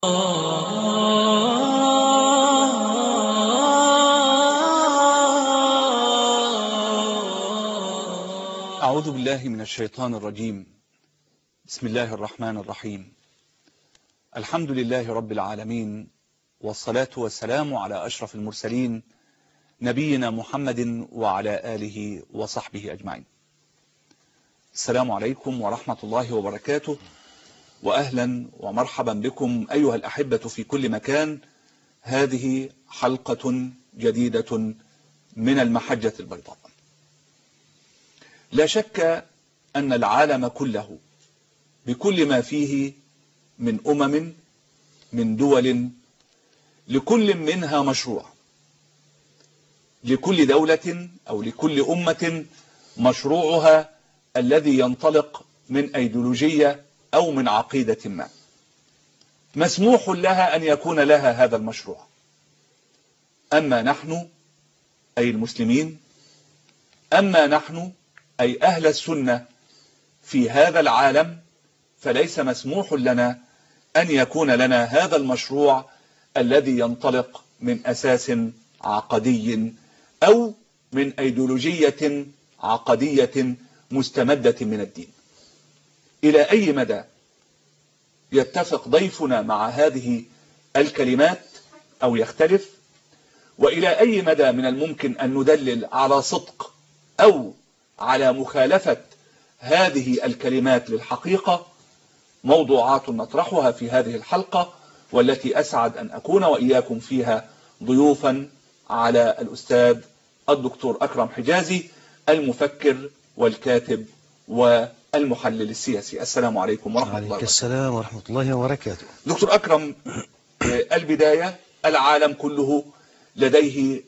أعوذ بالله من الشيطان الرجيم. بسم الله الرحمن الرحيم. الحمد لله رب العالمين، والصلاة والسلام على أشرف المرسلين نبينا محمد وعلى آله وصحبه أجمعين. السلام عليكم ورحمة الله وبركاته، وأهلا ومرحبا بكم أيها الأحبة في كل مكان. هذه حلقة جديدة من المحجة البيضاء. لا شك أن العالم كله بكل ما فيه من من دول، لكل منها مشروع، لكل دولة أو لكل أمة مشروعها الذي ينطلق من أيديولوجية أو من عقيدة ما، مسموح لها أن يكون لها هذا المشروع. أما نحن أي المسلمين، أما نحن أي أهل السنة في هذا العالم، فليس مسموح لنا أن يكون لنا هذا المشروع الذي ينطلق من أساس عقدي أو من أيديولوجية عقدية مستمدة من الدين. إلى أي مدى يتفق ضيفنا مع هذه الكلمات أو يختلف؟ وإلى أي مدى من الممكن أن ندلل على صدق أو على مخالفة هذه الكلمات للحقيقة؟ موضوعات نطرحها في هذه الحلقة، والتي أسعد أن أكون وإياكم فيها ضيوفا على الأستاذ الدكتور أكرم حجازي، المفكر والكاتب والمحلل السياسي. السلام عليكم ورحمة الله وبركاته. عليك السلام ورحمة الله وبركاته. دكتور أكرم، البداية، العالم كله لديه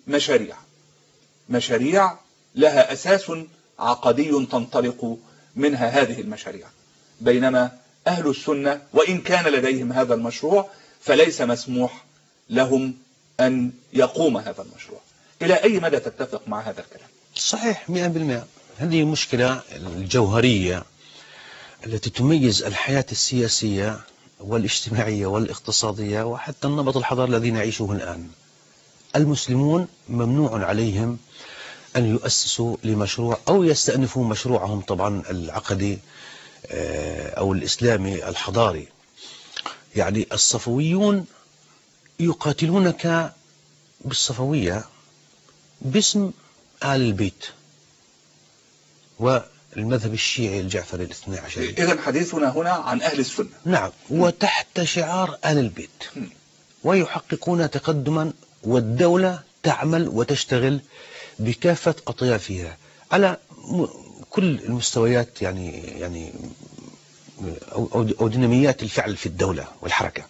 مشاريع لها أساس عقدي تنطلق منها هذه المشاريع، بينما أهل السنة وإن كان لديهم هذا المشروع فليس مسموح لهم أن يقوم هذا المشروع. إلى أي مدى تتفق مع هذا الكلام؟ صحيح 100%. هذه المشكلة الجوهرية التي تميز الحياة السياسية والاجتماعية والاقتصادية وحتى النمط الحضاري الذي نعيشه الآن. المسلمون ممنوع عليهم أن يؤسسوا لمشروع أو يستأنفوا مشروعهم طبعا العقدي أو الإسلامي الحضاري. يعني الصفويون يقاتلونك بالصفوية باسم آل البيت والمذهب الشيعي الجعفري الاثني عشر. إذن حديثنا هنا عن أهل السنة. نعم، وتحت شعار آل البيت، ويحققون تقدما، والدولة تعمل وتشتغل بكافة أطيافها على كل المستويات، يعني أو ديناميات الفعل في الدولة والحركة.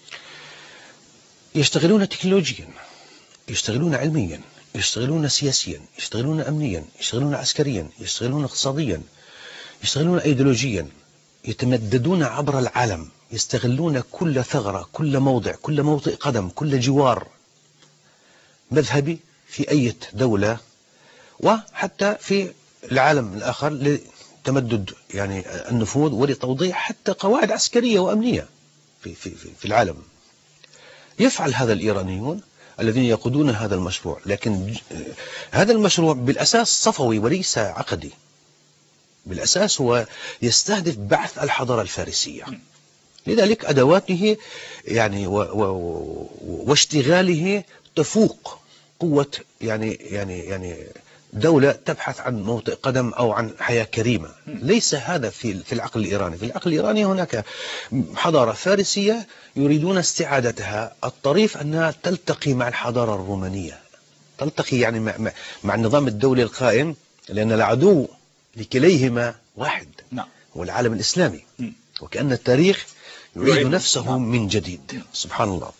يشتغلون تكنولوجيا، يشتغلون علميا، يشتغلون سياسيا، يشتغلون أمنيا، يشتغلون عسكريا، يشتغلون اقتصاديا، يشتغلون أيديولوجيا، يتمددون عبر العالم، يستغلون كل ثغرة، كل موضع، كل موطئ قدم، كل جوار مذهبي في أي دولة وحتى في العالم الآخر لتمدد يعني النفوذ ولتوضيح حتى قواعد عسكرية وأمنية في العالم. يفعل هذا الإيرانيون الذين يقودون هذا المشروع، لكن هذا المشروع بالأساس صفوي وليس عقدي. بالأساس هو يستهدف بعث الحضارة الفارسية، لذلك أدواته يعني واشتغاله تفوق قوة يعني دولة تبحث عن موطئ قدم أو عن حياة كريمة. ليس هذا في العقل الإيراني. في العقل الإيراني هناك حضارة فارسية يريدون استعادتها. الطريف أنها تلتقي مع الحضارة الرومانية، تلتقي يعني مع النظام الدولي القائم، لأن العدو لكليهما واحد، هو العالم الإسلامي، وكأن التاريخ يعيد نفسه من جديد. سبحان الله.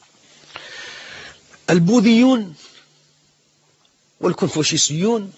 البوذيون والكونفوشيسيون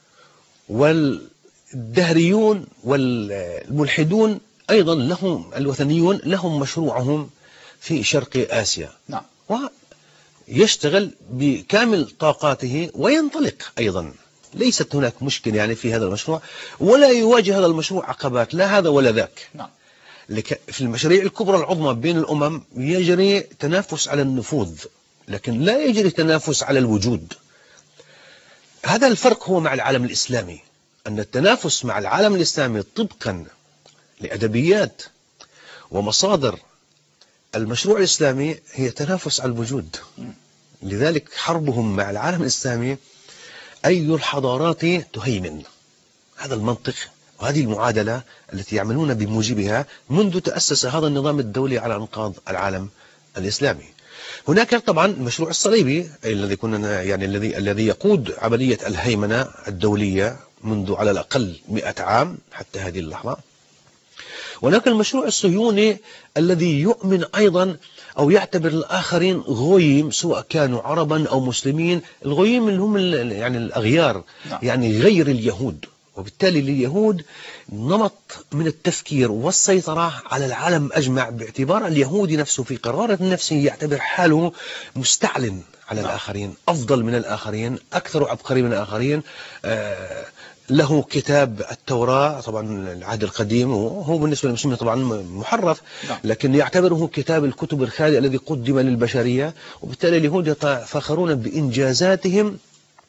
والدهريون والملحدون أيضا لهم، الوثنيون لهم مشروعهم في شرق آسيا، ويشتغل بكامل طاقاته وينطلق أيضا. ليست هناك مشكلة يعني في هذا المشروع، ولا يواجه هذا المشروع عقبات، لا هذا ولا ذاك. في المشاريع الكبرى العظمى بين الأمم يجري تنافس على النفوذ، لكن لا يجري تنافس على الوجود. هذا الفرق هو مع العالم الإسلامي، أن التنافس مع العالم الإسلامي طبقا لأدبيات ومصادر المشروع الإسلامي هي تنافس على الوجود. لذلك حربهم مع العالم الإسلامي أي الحضارات تهيمن. هذا المنطق وهذه المعادلة التي يعملون بموجبها منذ تأسس هذا النظام الدولي على أنقاض العالم الإسلامي. هناك طبعا المشروع الصليبي الذي كنا يعني الذي يقود عملية الهيمنة الدولية منذ على الأقل 100 عام حتى هذه اللحظة. هناك المشروع الصهيوني الذي يؤمن أيضا أو يعتبر الآخرين غويم، سواء كانوا عربا أو مسلمين. الغويم اللي هم يعني الأغيار، يعني غير اليهود، وبالتالي لليهود نمط من التفكير والسيطرة على العالم أجمع، باعتبار اليهودي نفسه في قرارة نفسه يعتبر حاله مستعلن على الآخرين، أفضل من الآخرين، أكثر عبقري من الآخرين. له كتاب التوراة طبعا العهد القديم، وهو بالنسبة للمسلمين طبعا محرف، لكن يعتبره كتاب الكتب الخالية الذي قدم للبشرية. وبالتالي اليهود يتفاخرون بإنجازاتهم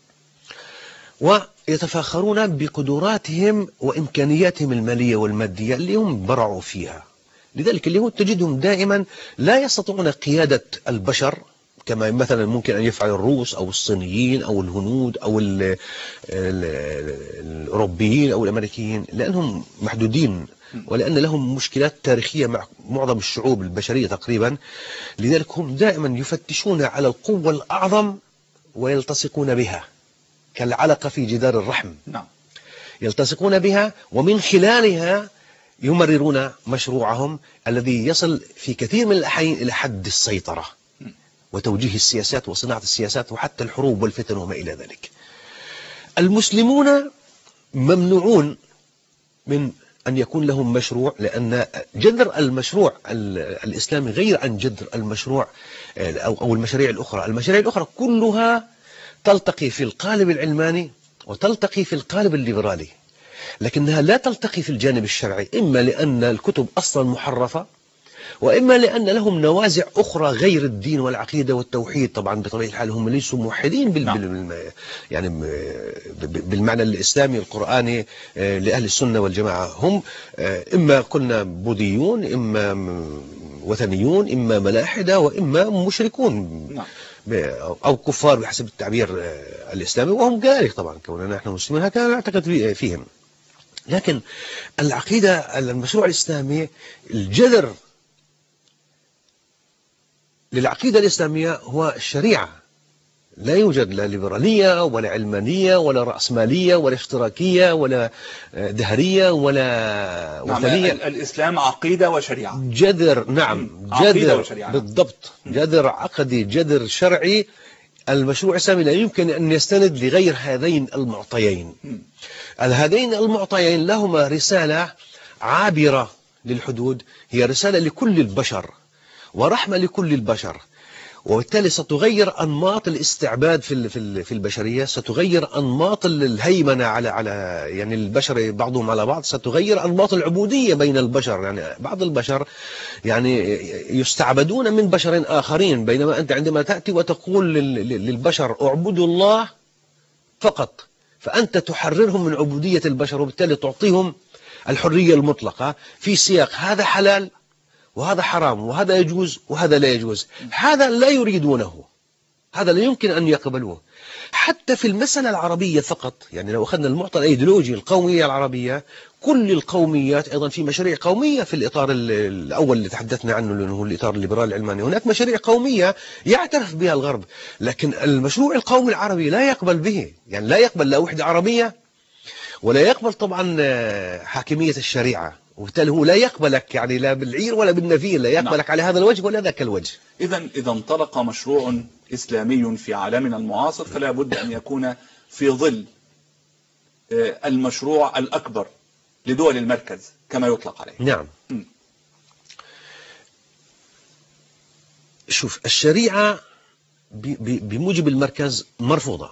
ويتفاخرون بقدراتهم وإمكانياتهم المالية والمادية اللي هم برعوا فيها. لذلك اليهود تجدهم دائما لا يستطيعون قيادة البشر كما مثلا ممكن أن يفعل الروس أو الصينيين أو الهنود أو الأوروبيين أو الأمريكيين، لأنهم محدودين ولأن لهم مشكلات تاريخية مع معظم الشعوب البشرية تقريبا. لذلك هم دائما يفتشون على القوة الأعظم ويلتصقون بها كالعلقة في جدار الرحم. يلتصقون بها ومن خلالها يمررون مشروعهم الذي يصل في كثير من الأحيان إلى حد السيطرة وتوجيه السياسات وصناعة السياسات وحتى الحروب والفتن وما إلى ذلك. المسلمون ممنوعون من أن يكون لهم مشروع، لأن جذر المشروع الإسلامي غير عن جذر المشروع أو المشاريع الأخرى. المشاريع الأخرى كلها تلتقي في القالب العلماني وتلتقي في القالب الليبرالي، لكنها لا تلتقي في الجانب الشرعي، إما لأن الكتب أصلا محرفة، وإما لأن لهم نوازع أخرى غير الدين والعقيدة والتوحيد. طبعا بطبيعة الحال هم ليسوا موحدين يعني بالمعنى الإسلامي القرآني لأهل السنة والجماعة. هم إما قلنا بوذيون، إما وثنيون، إما ملاحدة، وإما مشركون أو كفار بحسب التعبير الإسلامي، وهم كذلك طبعا كوننا نحن مسلمين هكذا نعتقد فيهم. لكن العقيدة المشروع الإسلامي الجذر للعقيدة الإسلامية هو الشريعة. لا يوجد لا ليبرالية ولا علمانية ولا رأسمالية ولا اشتراكية ولا دهرية ولا وثنية. الإسلام عقيدة وشريعة، جذر. نعم، جذر بالضبط، جذر عقدي، جذر شرعي. المشروع الإسلامي لا يمكن أن يستند لغير هذين المعطيين. هذين المعطيين لهما رسالة عابرة للحدود، هي رسالة لكل البشر ورحمة لكل البشر، وبالتالي ستغير أنماط الاستعباد في البشرية، ستغير أنماط الهيمنة على يعني البشر بعضهم على بعض، ستغير أنماط العبودية بين البشر. يعني بعض البشر يعني يستعبدون من بشر آخرين، بينما أنت عندما تأتي وتقول للبشر اعبدوا الله فقط، فأنت تحررهم من عبودية البشر، وبالتالي تعطيهم الحرية المطلقة في سياق هذا حلال وهذا حرام وهذا يجوز وهذا لا يجوز. هذا لا يريدونه، هذا لا يمكن أن يقبلوه. حتى في المسألة العربية فقط، يعني لو أخذنا المعطى الأيديولوجي القومية العربية، كل القوميات أيضا في مشاريع قومية في الإطار الأول اللي تحدثنا عنه اللي هو الإطار الليبرالي العلماني. هناك مشاريع قومية يعترف بها الغرب، لكن المشروع القومي العربي لا يقبل به. يعني لا يقبل لا وحدة عربية ولا يقبل طبعا حاكمية الشريعة، وبالتالي هو لا يقبلك يعني لا بالعير ولا بالنفير، لا يقبلك على هذا الوجه ولا ذاك الوجه. إذا انطلق مشروع إسلامي في عالمنا المعاصر فلا بد أن يكون في ظل المشروع الأكبر لدول المركز كما يطلق عليه. نعم. شوف، الشريعة بموجب المركز مرفوضة،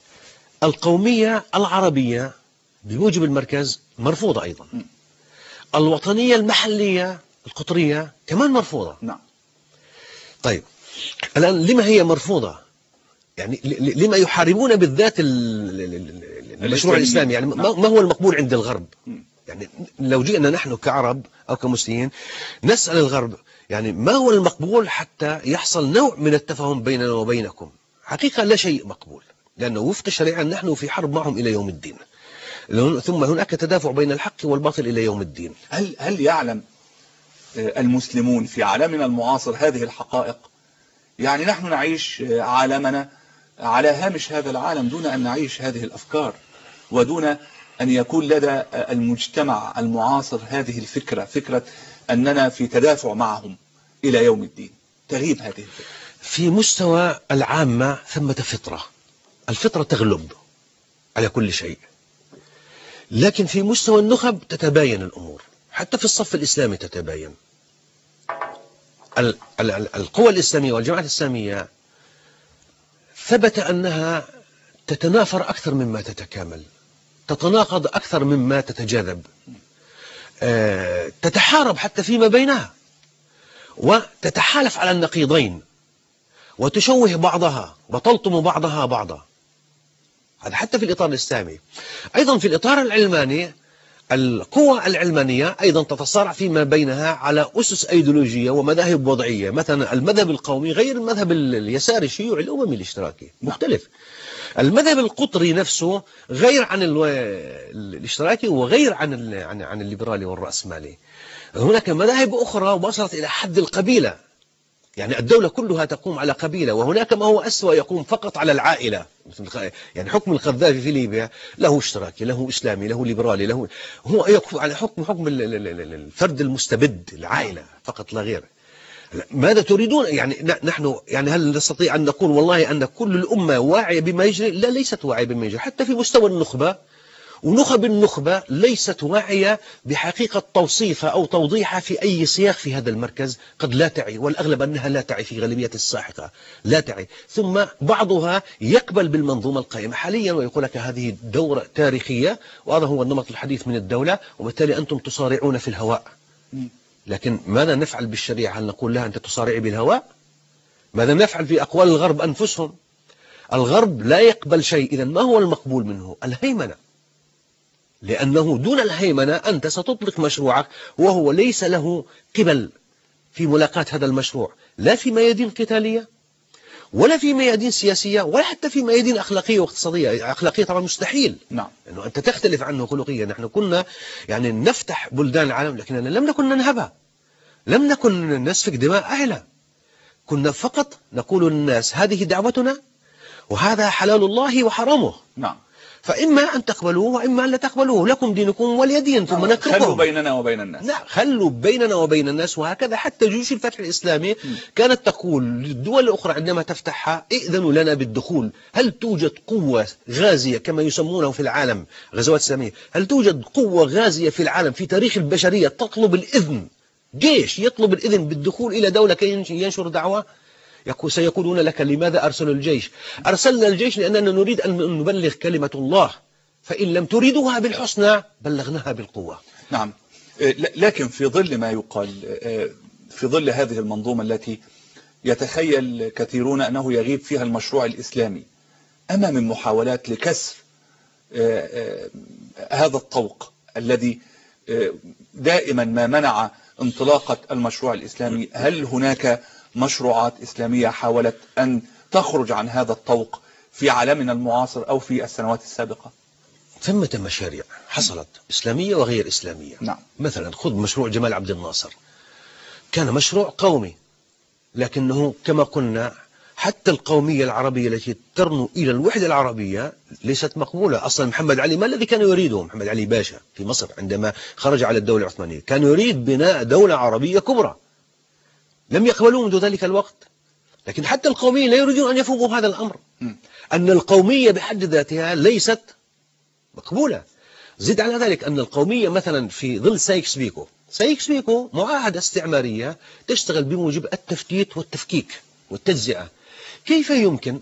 القومية العربية بموجب المركز مرفوضة أيضا. الوطنية المحلية القطرية كمان مرفوضة. نعم. طيب الآن لما هي مرفوضة؟ يعني لما يحاربون بالذات المشروع الإسلامي؟ يعني نعم. ما هو المقبول عند الغرب؟ م. يعني لو جئنا نحن كعرب أو كمسلمين نسأل الغرب يعني ما هو المقبول حتى يحصل نوع من التفاهم بيننا وبينكم؟ حقيقة لا شيء مقبول، لأنه وفق الشريعة نحن في حرب معهم إلى يوم الدين، ثم هناك تدافع بين الحق والباطل إلى يوم الدين. هل يعلم المسلمون في عالمنا المعاصر هذه الحقائق؟ يعني نحن نعيش عالمنا على هامش هذا العالم دون أن نعيش هذه الأفكار، ودون أن يكون لدى المجتمع المعاصر هذه الفكرة، فكرة أننا في تدافع معهم إلى يوم الدين. تغيب هذه الفكرة. في مستوى العامة ثمة فطرة، الفطرة تغلب على كل شيء، لكن في مستوى النخب تتباين الأمور، حتى في الصف الإسلامي تتباين. القوى الإسلامية والجماعات الإسلامية ثبت أنها تتنافر أكثر مما تتكامل، تتناقض أكثر مما تتجاذب، تتحارب حتى فيما بينها، وتتحالف على النقيضين، وتشوه بعضها وتلطم بعضها بعضا. هذا حتى في الإطار الإسلامي. أيضا في الإطار العلماني القوى العلمانية أيضا تتصارع فيما بينها على أسس أيديولوجية ومذاهب وضعية. مثلا المذهب القومي غير المذهب اليساري الشيوعي الأممي الاشتراكي، مختلف. المذهب القطري نفسه غير عن الاشتراكي وغير عن الليبرالي والرأسمالي. هناك مذاهب أخرى وصلت إلى حد القبيلة، يعني الدولة كلها تقوم على قبيلة، وهناك ما هو أسوأ يقوم فقط على العائلة. يعني حكم القذافي في ليبيا له اشتراكي، له إسلامي، له ليبرالي، هو يقوم على حكم الفرد المستبد، العائلة فقط لا غير. ماذا تريدون؟ يعني نحن يعني هل نستطيع أن نقول والله أن كل الأمة واعية بما يجري؟ لا، ليست واعية بما يجري. حتى في مستوى النخبة، ونخب النخبة ليست واعية بحقيقة توصيفها أو توضيحها في أي سياق في هذا المركز، قد لا تعي، والأغلب أنها لا تعي في غالبية الساحقة، لا تعي. ثم بعضها يقبل بالمنظومة القائمة حاليا ويقول لك هذه دورة تاريخية وهذا هو النمط الحديث من الدولة، وبالتالي أنتم تصارعون في الهواء. لكن ماذا نفعل بالشريعة؟ هل نقول لها أنت تصارعي بالهواء؟ ماذا نفعل في أقوال الغرب أنفسهم؟ الغرب لا يقبل شيء. إذن ما هو المقبول منه؟ الهيمنة، لأنه دون الهيمنة أنت ستطلق مشروعك وهو ليس له قبل في ملاقاة هذا المشروع، لا في ميادين قتالية ولا في ميادين سياسية ولا حتى في ميادين أخلاقية واقتصادية. أخلاقية طبعا مستحيل، نعم، أنه أنت تختلف عنه خلقيا. نحن كنا يعني نفتح بلدان العالم، لكننا لم نكن ننهبها، لم نكن نسفك دماء أهلها، كنا فقط نقول للناس هذه دعوتنا وهذا حلال الله وحرامه. نعم. فإما أن تقبلوه وإما أن لا تقبلوه، لكم دينكم ولي دين، ثم نتركهم. خلوا بيننا وبين الناس. لا، خلوا بيننا وبين الناس. وهكذا حتى جيوش الفتح الإسلامي كانت تقول للدول الأخرى عندما تفتحها ائذنوا لنا بالدخول. هل توجد قوة غازية كما يسمونه في العالم غزوات إسلامية؟ هل توجد قوة غازية في العالم في تاريخ البشرية تطلب الإذن، جيش يطلب الإذن بالدخول إلى دولة كي ينشر دعوة؟ سيقولون لك لماذا أرسلوا الجيش؟ أرسلنا الجيش لأننا نريد أن نبلغ كلمة الله، فإن لم تريدوها بالحسنى بلغناها بالقوة. نعم. لكن في ظل ما يقال، في ظل هذه المنظومة التي يتخيل كثيرون أنه يغيب فيها المشروع الإسلامي، أما من محاولات لكسر هذا الطوق الذي دائما ما منع انطلاقة المشروع الإسلامي، هل هناك مشروعات إسلامية حاولت أن تخرج عن هذا الطوق في عالمنا المعاصر أو في السنوات السابقة؟ ثمة مشاريع حصلت إسلامية وغير إسلامية. نعم. مثلا خذ مشروع جمال عبد الناصر، كان مشروع قومي، لكنه كما قلنا حتى القومية العربية التي ترنو إلى الوحدة العربية ليست مقبولة. أصلا محمد علي ما الذي كان يريده؟ محمد علي باشا في مصر عندما خرج على الدولة العثمانية كان يريد بناء دولة عربية كبرى، لم يقبلوا منذ ذلك الوقت. لكن حتى القومية لا يريدون أن يفوقوا هذا الأمر، أن القومية بحد ذاتها ليست مقبولة. زد على ذلك أن القومية مثلا في ظل سايكس بيكو معاهدة استعمارية تشتغل بموجب التفتيت والتفكيك والتجزئة. كيف يمكن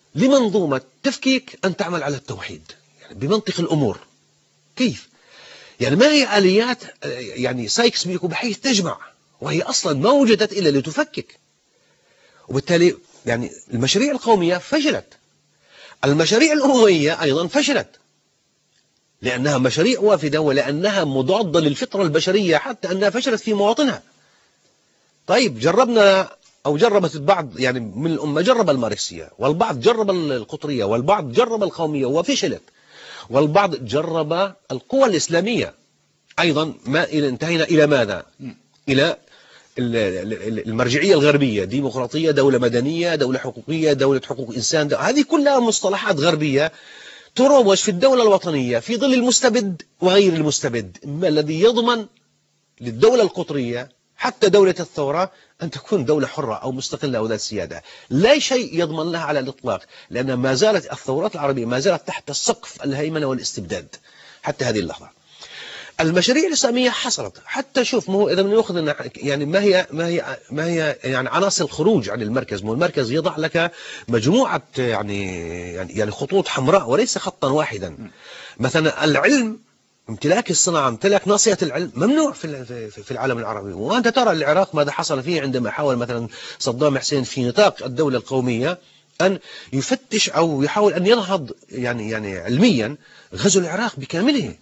لمنظومة تفكيك أن تعمل على التوحيد؟ يعني بمنطق الأمور كيف؟ يعني ما هي آليات يعني سايكس بيكو بحيث تجمع، وهي أصلا ما وجدت إلا لتفكك. وبالتالي يعني المشاريع القومية فشلت، المشاريع الأموية أيضا فشلت، لأنها مشاريع وافدة ولأنها مضادة للفطرة البشرية، حتى أنها فشلت في مواطنها. طيب جربنا أو جربت البعض يعني من الأمة، جرب الماركسية، والبعض جرب القطرية، والبعض جرب القومية وفشلت، والبعض جرب القوى الإسلامية أيضا. ما انتهينا إلى ماذا؟ إلى المرجعية الغربية، ديمقراطية، دولة مدنية، دولة حقوقية، دولة حقوق إنسان. هذه كلها مصطلحات غربية تروج في الدولة الوطنية في ظل المستبد وغير المستبد. ما الذي يضمن للدولة القطرية حتى دولة الثورة أن تكون دولة حرة أو مستقلة أو ذات سيادة؟ لا شيء يضمن لها على الإطلاق، لأن ما زالت الثورات العربية ما زالت تحت سقف الهيمنة والاستبداد حتى هذه اللحظة. المشاريع الإسلامية حصلت، حتى شوف ما هو إذا بنأخذ يعني ما هي يعني عناصر الخروج عن المركز. مو المركز يضع لك مجموعة يعني خطوط حمراء وليس خطا واحدا. مثلا العلم، امتلاك الصناعة، امتلاك ناصية العلم ممنوع في العالم العربي. وأنت ترى العراق ماذا حصل فيه عندما حاول مثلا صدام حسين في نطاق الدولة القومية أن يفتش أو يحاول أن ينهض يعني علميا غزو العراق بكامله.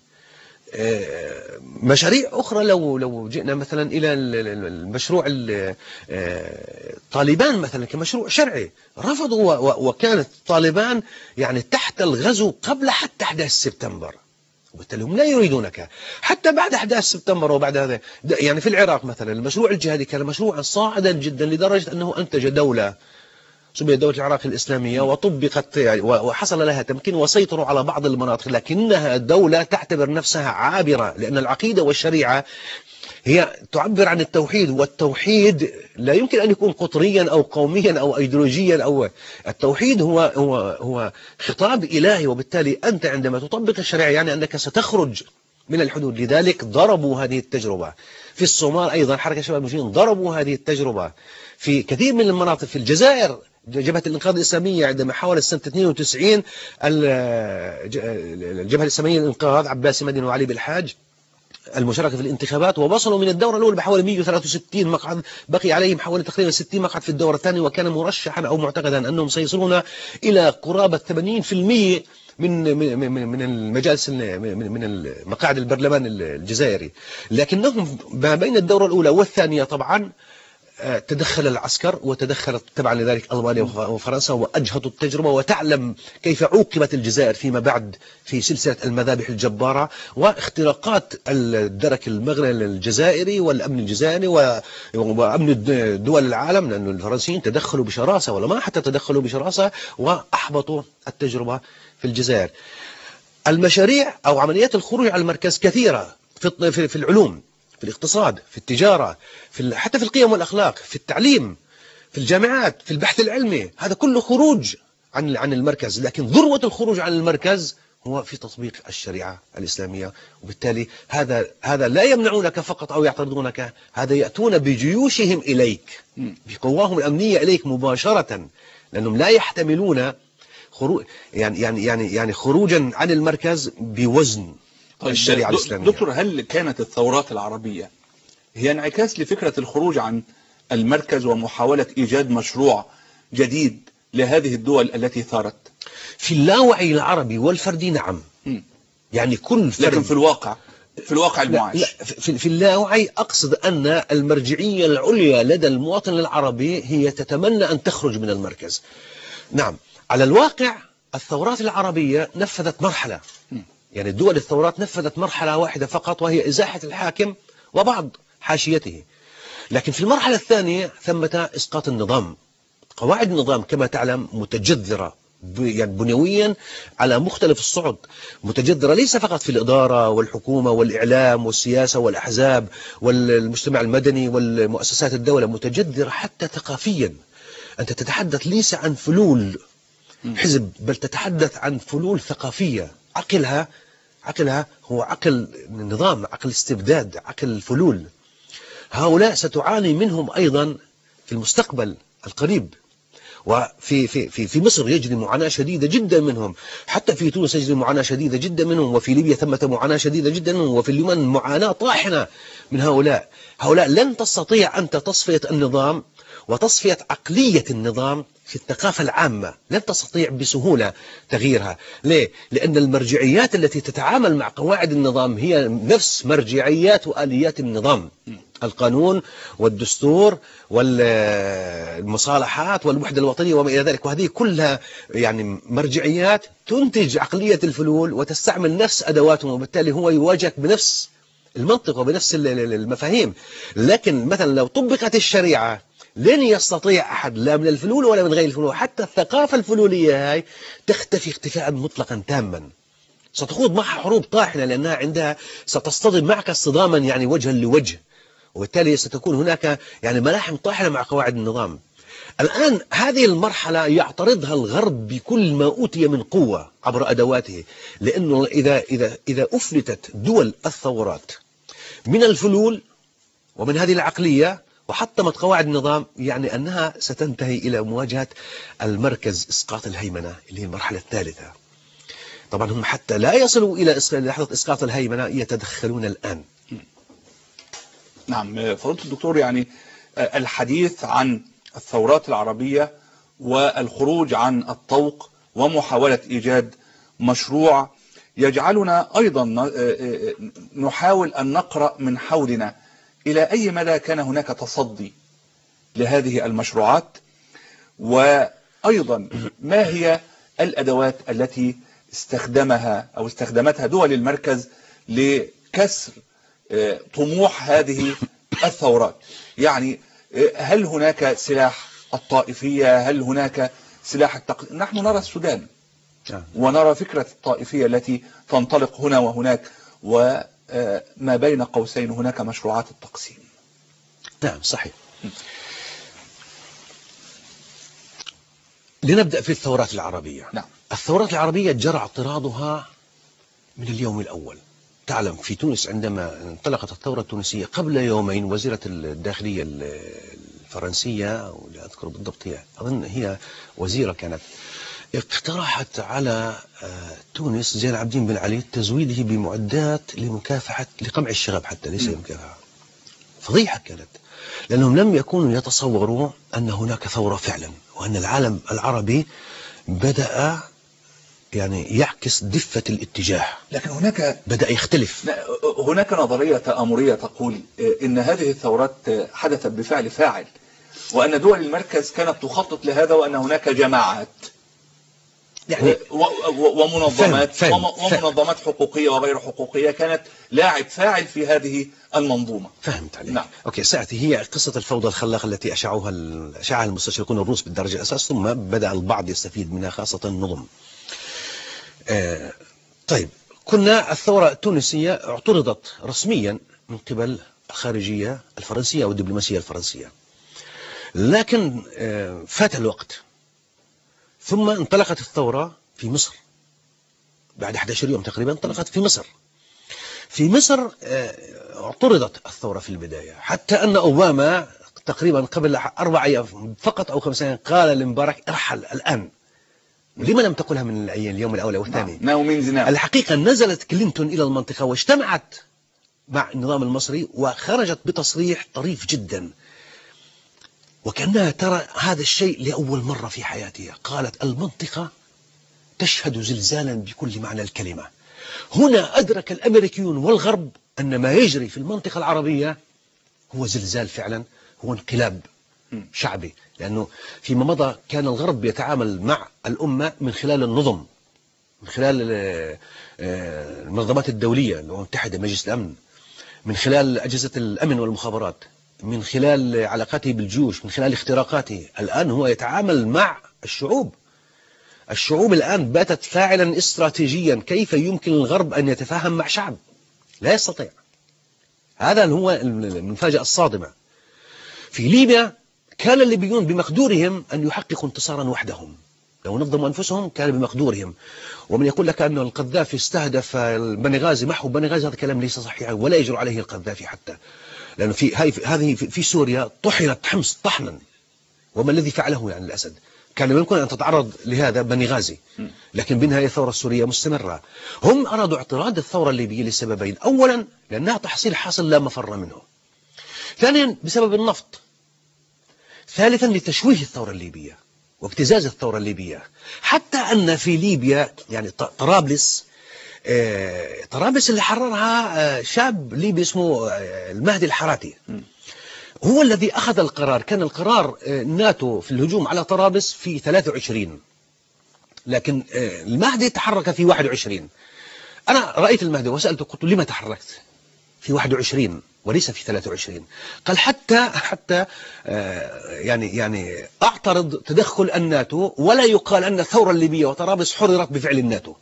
مشاريع أخرى لو جئنا مثلا إلى المشروع طالبان مثلا كمشروع شرعي رفضوا، وكانت طالبان يعني تحت الغزو قبل حتى 11 سبتمبر، وبالتالي هم لا يريدونك حتى بعد 11 سبتمبر. وبعد هذا يعني في العراق مثلا المشروع الجهادي كان مشروعا صاعدا جدا لدرجة أنه أنتج دولة سميت دولة العراق الإسلامية، وطبقت يعني وحصل لها تمكين وسيطروا على بعض المناطق، لكنها دولة تعتبر نفسها عابرة، لأن العقيدة والشريعة هي تعبر عن التوحيد، والتوحيد لا يمكن أن يكون قطريا أو قوميا أو أيديولوجيا. أو التوحيد هو خطاب إلهي، وبالتالي أنت عندما تطبق الشريعة يعني أنك ستخرج من الحدود. لذلك ضربوا هذه التجربة في الصومال، أيضا حركة شباب المسلمين ضربوا هذه التجربة في كثير من المناطق. في الجزائر جبهة الإنقاذ الإسلامية عندما حاولت سنة 92 الجبهة الإسلامية للإنقاذ عباس مدني وعلي بالحاج المشاركة في الانتخابات، ووصلوا من الدورة الأولى بحوالي 163 مقعد، بقي عليهم حوالي تقريبا 60 مقعد في الدورة الثانية، وكان مرشحا أو معتقدا أنهم سيصلون إلى قرابة 80% من المجالس من مقاعد البرلمان الجزائري. لكنهم ما بين الدورة الأولى والثانية طبعا تدخل العسكر، وتدخلت تبعا لذلك ألمانيا وفرنسا وأجهضوا التجربة. وتعلم كيف عوقبت الجزائر فيما بعد في سلسلة المذابح الجبارة واختراقات الدرك المغربي الجزائري والأمن الجزائري وأمن دول العالم، لأن الفرنسيين تدخلوا بشراسة، ولا ما حتى تدخلوا بشراسة وأحبطوا التجربة في الجزائر. المشاريع أو عمليات الخروج على المركز كثيرة في العلوم، في الاقتصاد، في التجارة، حتى في القيم والأخلاق، في التعليم، في الجامعات، في البحث العلمي. هذا كله خروج عن المركز. لكن ذروة الخروج عن المركز هو في تطبيق الشريعة الإسلامية. وبالتالي هذا لا يمنعونك فقط أو يعترضونك، هذا يأتون بجيوشهم إليك، بقواهم الأمنية إليك مباشرة، لأنهم لا يحتملون يعني خروجا عن المركز بوزن الشريعة الإسلامية. دكتور، هل كانت الثورات العربية هي انعكاس لفكرة الخروج عن المركز ومحاولة إيجاد مشروع جديد لهذه الدول التي ثارت؟ في اللاوعي العربي والفردي نعم. يعني كل فرد، لكن في الواقع المعاش في اللاوعي أقصد أن المرجعية العليا لدى المواطن العربي هي تتمنى أن تخرج من المركز. نعم، على الواقع الثورات العربية نفذت مرحلة، يعني الدول الثورات نفذت مرحلة واحدة فقط، وهي إزاحة الحاكم وبعض حاشيته. لكن في المرحلة الثانية ثمة إسقاط النظام. قواعد النظام كما تعلم متجذرة يعني بنيويا على مختلف الصعد، متجذرة ليس فقط في الإدارة والحكومة والإعلام والسياسة والأحزاب والمجتمع المدني والمؤسسات الدولة، متجذرة حتى ثقافيا. أنت تتحدث ليس عن فلول حزب، بل تتحدث عن فلول ثقافية عقلها هو عقل النظام، عقل استبداد، عقل الفلول. هؤلاء ستعاني منهم أيضا في المستقبل القريب. وفي في في في مصر يجري معاناة شديدة جدا منهم، حتى في تونس يجري معاناة شديدة جدا منهم، وفي ليبيا ثمة معاناة شديدة جدا منهم، وفي اليمن معاناة طاحنة من هؤلاء. لن تستطيع أنت تصفية النظام وتصفية عقلية النظام في الثقافة العامة، لن تستطيع بسهولة تغييرها. ليه؟ لأن المرجعيات التي تتعامل مع قواعد النظام هي نفس مرجعيات وآليات النظام، القانون والدستور والمصالحات والوحدة الوطنية وما إلى ذلك. وهذه كلها يعني مرجعيات تنتج عقلية الفلول وتستعمل نفس أدواتهم، وبالتالي هو يواجهك بنفس المنطق وبنفس المفاهيم. لكن مثلا لو طبقت الشريعة لن يستطيع أحد لا من الفلول ولا من غير الفلول، حتى الثقافة الفلولية هاي تختفي اختفاء مطلقا تاما، ستخوض معها حروب طاحنة، لأنها عندها ستصطدم معك اصطداما يعني وجها لوجه، وبالتالي ستكون هناك يعني ملاحم طاحنة مع قواعد النظام. الآن هذه المرحلة يعترضها الغرب بكل ما أوتي من قوة عبر أدواته، لأنه إذا أفلتت دول الثورات من الفلول ومن هذه العقلية وحطمت قواعد النظام، يعني أنها ستنتهي إلى مواجهة المركز إسقاط الهيمنة اللي هي المرحلة الثالثة. طبعا هم حتى لا يصلوا إلى لحظة إسقاط الهيمنة يتدخلون الآن. نعم فضيلة الدكتور، يعني الحديث عن الثورات العربية والخروج عن الطوق ومحاولة إيجاد مشروع يجعلنا أيضا نحاول أن نقرأ من حولنا إلى أي مدى كان هناك تصدي لهذه المشروعات، وأيضا ما هي الأدوات التي استخدمتها دول المركز لكسر طموح هذه الثورات. يعني هل هناك سلاح الطائفية؟ هل هناك سلاح نحن نرى السودان ونرى فكرة الطائفية التي تنطلق هنا وهناك، وما بين قوسين هناك مشروعات التقسيم. نعم صحيح. لنبدأ في الثورات العربية. نعم. الثورات العربية جرى اعتراضها من اليوم الأول. تعلم في تونس عندما انطلقت الثورة التونسية قبل يومين وزيرة الداخلية الفرنسية، أو لا أذكر بالضبط، هي أظن هي وزيرة كانت، اقترحت على تونس زين العابدين بن علي تزويده بمعدات لقمع الشغب، حتى ليس لمكافحة. فضيحة كانت، لأنهم لم يكونوا يتصوروا أن هناك ثورة فعلا، وأن العالم العربي بدأ يعني يعكس دفة الاتجاه، لكن هناك بدأ يختلف. هناك نظرية تآمرية تقول إن هذه الثورات حدثت بفعل فاعل، وأن دول المركز كانت تخطط لهذا، وأن هناك جماعات يعني ومنظمات ومنظمات حقوقية وغير حقوقية كانت لاعب فاعل في هذه المنظومة. فهمت عليك. نعم. أوكي، سأتي. هي قصة الفوضى الخلاقة التي أشاعها المستشرقون الروس بالدرجة الأساس، ثم بدأ البعض يستفيد منها خاصة النظم. طيب، كنا الثورة التونسية اعترضت رسميا من قبل الخارجية الفرنسية والدبلوماسية الفرنسية، لكن فات الوقت، ثم انطلقت الثورة في مصر بعد 11 يوم تقريبا. انطلقت في مصر. في مصر اعترضت الثورة في البداية، حتى أن أوباما تقريبا قبل 4 أيام فقط أو 5 أيام قال لمبارك ارحل الآن. لما لم تقلها من اليوم الأول أو الثاني؟ الحقيقة نزلت كلينتون إلى المنطقة واجتمعت مع النظام المصري، وخرجت بتصريح طريف جدا، وكأنها ترى هذا الشيء لأول مرة في حياتها. قالت: المنطقة تشهد زلزالا بكل معنى الكلمة. هنا أدرك الأمريكيون والغرب أن ما يجري في المنطقة العربية هو زلزال فعلا، هو انقلاب شعبي، لأنه فيما مضى كان الغرب يتعامل مع الأمة من خلال النظم، من خلال المنظمات الدولية، الأمم المتحدة، مجلس الأمن، من خلال أجهزة الأمن والمخابرات، من خلال علاقاته بالجيوش، من خلال اختراقاته. الآن هو يتعامل مع الشعوب. الشعوب الآن باتت فاعلا استراتيجيا. كيف يمكن الغرب أن يتفاهم مع شعب؟ لا يستطيع. هذا هو المفاجأة الصادمة. في ليبيا كان الليبيون بمقدورهم أن يحققوا انتصارا وحدهم، لو نظموا أنفسهم كان بمقدورهم. ومن يقول لك أن القذافي استهدف بنغازي، محو بنغازي، هذا كلام ليس صحيحا، ولا يجرؤ عليه القذافي حتى، لأنه هذه في سوريا طحنت حمص طحنا. وما الذي فعله يعني الأسد؟ كان يمكن أن تتعرض لهذا بني غازي، لكن بالنهاية الثورة السورية مستمرة. هم أرادوا اعتراض الثورة الليبية لسببين: أولا لأنها تحصيل حاصل لا مفر منه، ثانيا بسبب النفط، ثالثا لتشويه الثورة الليبية وابتزاز الثورة الليبية، حتى أن في ليبيا يعني طرابلس اللي حررها شاب ليبي اسمه المهدي الحراتي، هو الذي أخذ القرار. كان القرار الناتو في الهجوم على طرابلس في 23، لكن المهدي تحرك في 21. أنا رأيت المهدي وسألته، قلت لما تحركت في 21 وليس في 23؟ قال حتى يعني أعترض تدخل الناتو، ولا يقال أن الثورة الليبية وطرابلس حررت بفعل الناتو.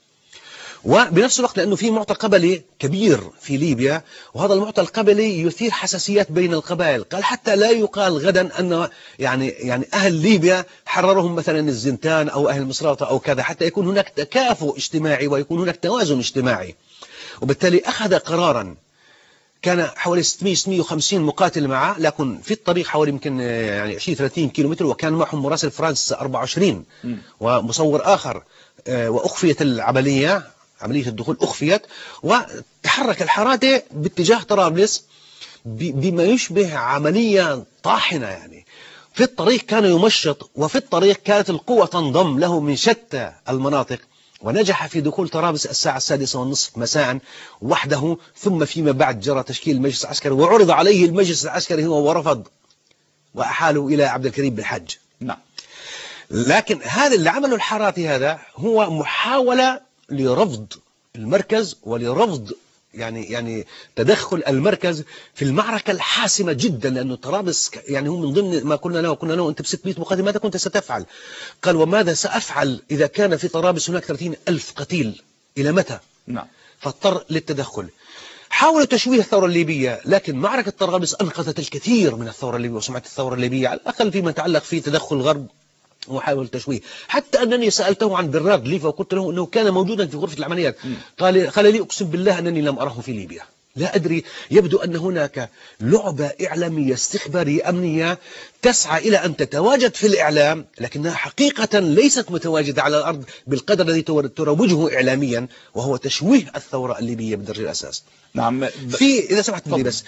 وبنفس الوقت لأنه في معطى قبلي كبير في ليبيا، وهذا المعطى القبلي يثير حساسيات بين القبائل. قال حتى لا يقال غدا أن يعني أهل ليبيا حررهم مثلا الزنتان أو أهل مصراتة أو كذا، حتى يكون هناك تكافؤ اجتماعي ويكون هناك توازن اجتماعي. وبالتالي أخذ قرارا، كان حوالي 650 مقاتل معه، لكن في الطريق حوالي يمكن يعني 20-30 كيلومتر، وكان معهم مراسل فرانس 24 ومصور آخر، وأخفيت العملية، عملية الدخول أخفيت، وتحرك الحراتي باتجاه طرابلس بما يشبه عملية طاحنة. يعني في الطريق كان يمشط، وفي الطريق كانت القوة تنضم له من شتى المناطق، ونجح في دخول طرابلس الساعة 6:30 مساء وحده. ثم فيما بعد جرى تشكيل المجلس العسكري، وعرض عليه المجلس العسكري هو ورفض، وأحالوا إلى عبد الكريم بالحج. نعم. لكن هذا اللي عمله الحراتي هذا هو محاولة لرفض المركز ولرفض يعني تدخل المركز في المعركة الحاسمة جدا، لأنه طرابلس يعني هو من ضمن ما قلنا له أنت ب600 مقاتل ماذا كنت ستفعل؟ قال وماذا سأفعل إذا كان في طرابلس هناك 30,000 قتيل، إلى متى؟ نعم. فاضطر للتدخل. حاولوا تشويه الثورة الليبية، لكن معركة طرابلس أنقذت الكثير من الثورة الليبية وسمعة الثورة الليبية، على الأقل فيما يتعلق في تدخل الغرب وحاول التشويه. حتى أنني سألته عن برنارد ليفا وقلت له أنه كان موجودا في غرفة العمليات، قال لي أقسم بالله أنني لم أره في ليبيا. لا أدري، يبدو أن هناك لعبة إعلامية استخبارية أمنية تسعى إلى أن تتواجد في الإعلام، لكنها حقيقة ليست متواجدة على الأرض بالقدر الذي تروجه إعلاميا، وهو تشويه الثورة الليبية بدرجة الأساس. نعم. إذا سمحت لي بس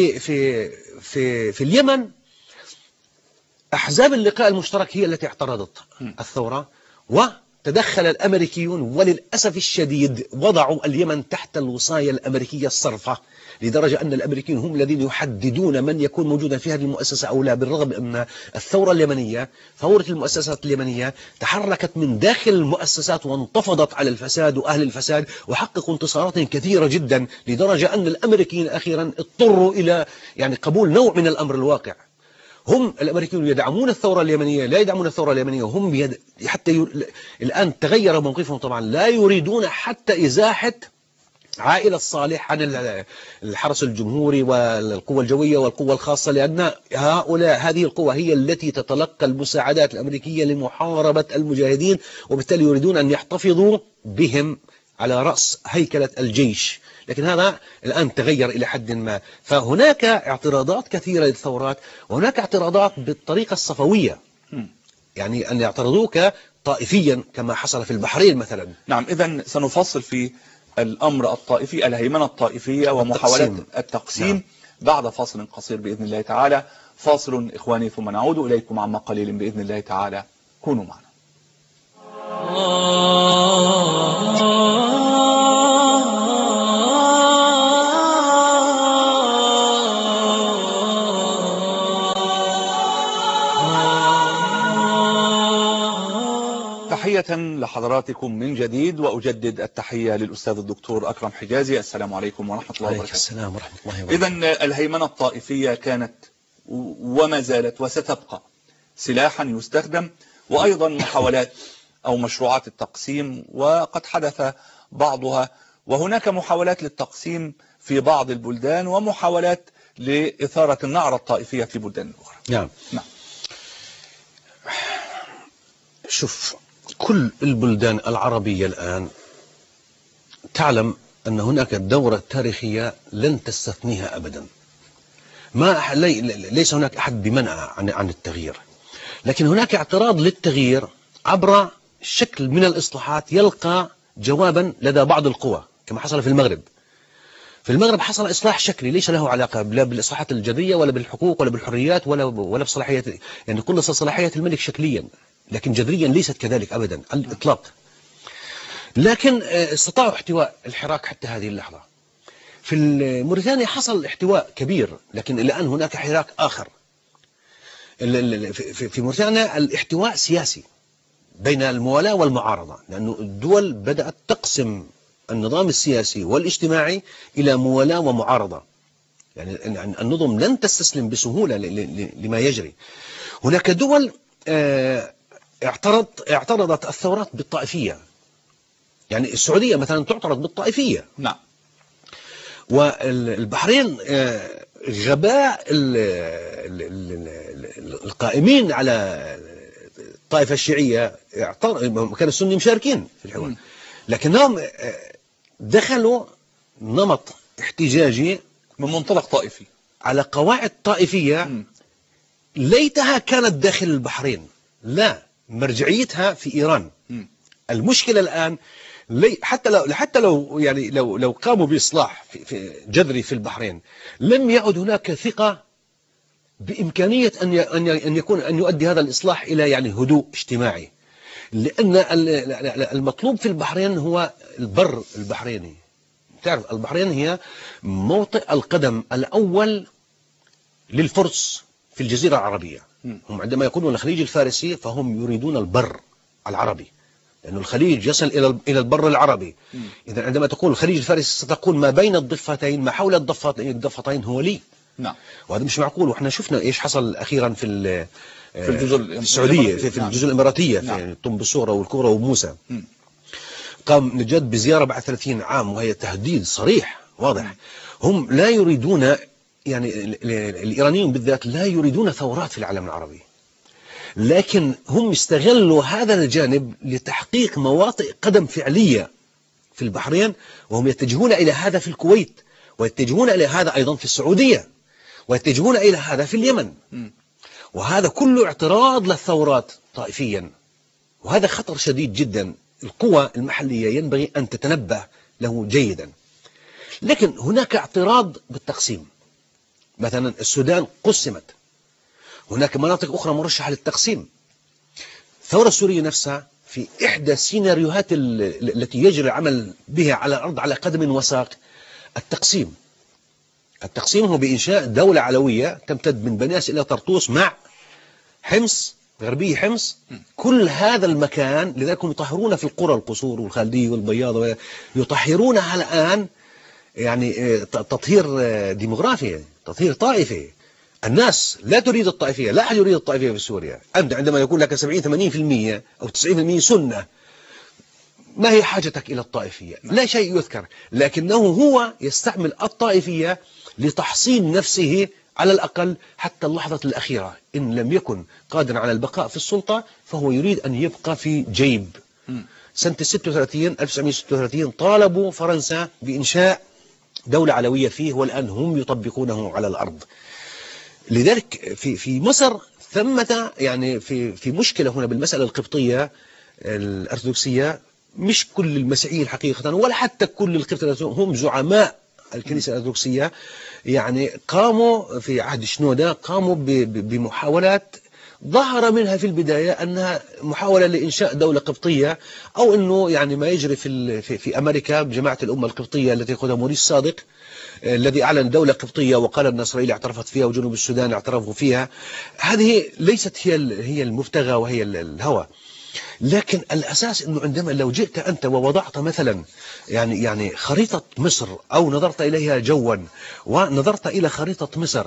في اليمن أحزاب اللقاء المشترك هي التي اعترضت الثورة، وتدخل الأمريكيون، وللأسف الشديد وضعوا اليمن تحت الوصاية الأمريكية الصرفة، لدرجة أن الأمريكيون هم الذين يحددون من يكون موجودا في هذه المؤسسة أو لا، بالرغم أن الثورة اليمنية، ثورة المؤسسات اليمنية تحركت من داخل المؤسسات وانتفضت على الفساد وأهل الفساد، وحققوا انتصارات كثيرة جدا، لدرجة أن الأمريكيين أخيرا اضطروا إلى يعني قبول نوع من الأمر الواقع. هم الأمريكيون يدعمون الثورة اليمنية، لا يدعمون الثورة اليمنية، هم حتى الآن تغير موقفهم طبعا، لا يريدون حتى إزاحة عائلة صالح عن الحرس الجمهوري والقوة الجوية والقوة الخاصة، لأن هذه القوة هي التي تتلقى المساعدات الأمريكية لمحاربة المجاهدين، وبالتالي يريدون أن يحتفظوا بهم على رأس هيكلة الجيش. لكن هذا الآن تغير إلى حد ما. فهناك اعتراضات كثيرة للثورات، وهناك اعتراضات بالطريقة الصفوية، يعني أن يعترضوك طائفيا كما حصل في البحرين مثلا. نعم. إذن سنفصل في الأمر الطائفي، الهيمنة الطائفية ومحاولات التقسيم نعم. بعد فاصل قصير بإذن الله تعالى. فاصل إخواني ثم نعود إليكم عما قليل بإذن الله تعالى، كونوا معنا. تحية لحضراتكم من جديد، وأجدد التحية للأستاذ الدكتور أكرم حجازي. السلام عليكم ورحمة الله وبركاته. السلام ورحمة الله وبركاته. إذن الهيمنة الطائفية كانت وما زالت وستبقى سلاحا يستخدم، وأيضا محاولات أو مشروعات التقسيم وقد حدث بعضها، وهناك محاولات للتقسيم في بعض البلدان ومحاولات لإثارة النعرة الطائفية في بلدان أخرى. نعم. نعم. شوف، كل البلدان العربية الآن تعلم أن هناك دورة تاريخية لن تستثنيها أبدا. ليس هناك أحد بمنع عن التغيير، لكن هناك اعتراض للتغيير عبر شكل من الإصلاحات يلقى جوابا لدى بعض القوى كما حصل في المغرب. في المغرب حصل إصلاح شكلي ليس له علاقة لا بالإصلاحات الجذرية ولا بالحقوق ولا بالحريات ولا بصلاحيات، يعني كل صلاحيات الملك شكليا، لكن جذريا ليست كذلك أبدا على الإطلاق. لكن استطاعوا احتواء الحراك حتى هذه اللحظة. في موريتانيا حصل احتواء كبير، لكن الآن هناك حراك آخر. في موريتانيا الاحتواء سياسي بين الموالاة والمعارضة، لأن الدول بدأت تقسم النظام السياسي والاجتماعي إلى موالاة ومعارضة، يعني النظم لن تستسلم بسهولة لما يجري. هناك دول اعترضت الثورات بالطائفية، يعني السعودية مثلا تعترض بالطائفية. نعم. والبحرين غباء القائمين على الطائفة الشيعية، كان السني مشاركين في الحوار، لكنهم دخلوا نمط احتجاجي من منطلق طائفي على قواعد طائفية ليتها كانت داخل البحرين، لا، مرجعيتها في إيران. المشكلة الآن حتى لو يعني لو قاموا بإصلاح في جذري في البحرين، لم يعد هناك ثقة بإمكانية أن يؤدي هذا الإصلاح إلى يعني هدوء اجتماعي، لأن المطلوب في البحرين هو البر البحريني. تعرف البحرين هي موطئ القدم الأول للفرس في الجزيرة العربية. هم عندما يكونون الخليج الفارسي فهم يريدون البر العربي، لأن الخليج يصل إلى البر العربي. إذا عندما تقول الخليج الفارسي ستقول ما بين الضفتين، ما حول الضفتين هو لي. نعم. وهذا مش معقول. وإحنا شفنا إيش حصل أخيرا في الجزر السعودية، في الجزر الإماراتية، في طنبسورة والكورة وموسى. قام نجاد بزيارة بعد 30 عام، وهي تهديد صريح واضح. هم لا يريدون، يعني الإيرانيون بالذات لا يريدون ثورات في العالم العربي، لكن هم استغلوا هذا الجانب لتحقيق مواطئ قدم فعلية في البحرين، وهم يتجهون إلى هذا في الكويت، ويتجهون إلى هذا أيضا في السعودية، ويتجهون إلى هذا في اليمن. وهذا كله اعتراض للثورات طائفيا، وهذا خطر شديد جدا. القوى المحلية ينبغي أن تتنبه له جيدا. لكن هناك اعتراض بالتقسيم. مثلا السودان قسمت، هناك مناطق أخرى مرشحة للتقسيم. الثورة السورية نفسها في إحدى السيناريوهات التي يجري العمل بها على الأرض على قدم وساق التقسيم. التقسيم هو بإنشاء دولة علوية تمتد من بنياس إلى طرطوس مع حمص، غربي حمص، كل هذا المكان. لذلك هم يطهرون في القرى، القصور والخالدية والبياض، يطهرونها الآن، يعني تطهير ديموغرافي، تطهير طائفي. الناس لا تريد الطائفية، لا أحد يريد الطائفية في سوريا. أنت عندما يكون لك 70-80% أو 90% سنة، ما هي حاجتك إلى الطائفية؟ لا شيء يذكر، لكنه هو يستعمل الطائفية لتحصين نفسه على الأقل حتى اللحظة الأخيرة. إن لم يكن قادرا على البقاء في السلطة فهو يريد أن يبقى في جيب. سنة 1936 طالبوا فرنسا بإنشاء دولة علوية فيه، والآن هم يطبقونه على الأرض. لذلك في مصر ثمة يعني في مشكلة هنا بالمسألة القبطية الأرثوذكسية. مش كل المسيحيين حقيقة ولا حتى كل القبط هم زعماء الكنيسة الأرثوذكسية، يعني قاموا في عهد شنودة قاموا بمحاولات ظهر منها في البداية أنها محاولة لإنشاء دولة قبطية، أو أنه يعني ما يجري في أمريكا بجماعة الأمة القبطية التي يقودها موريس صادق، الذي أعلن دولة قبطية وقال أن إسرائيل اعترفت فيها وجنوب السودان اعترفوا فيها. هذه ليست هي المبتغى وهي الهوى. لكن الأساس أنه عندما لو جئت أنت ووضعت مثلا يعني خريطة مصر، أو نظرت إليها جوا ونظرت إلى خريطة مصر،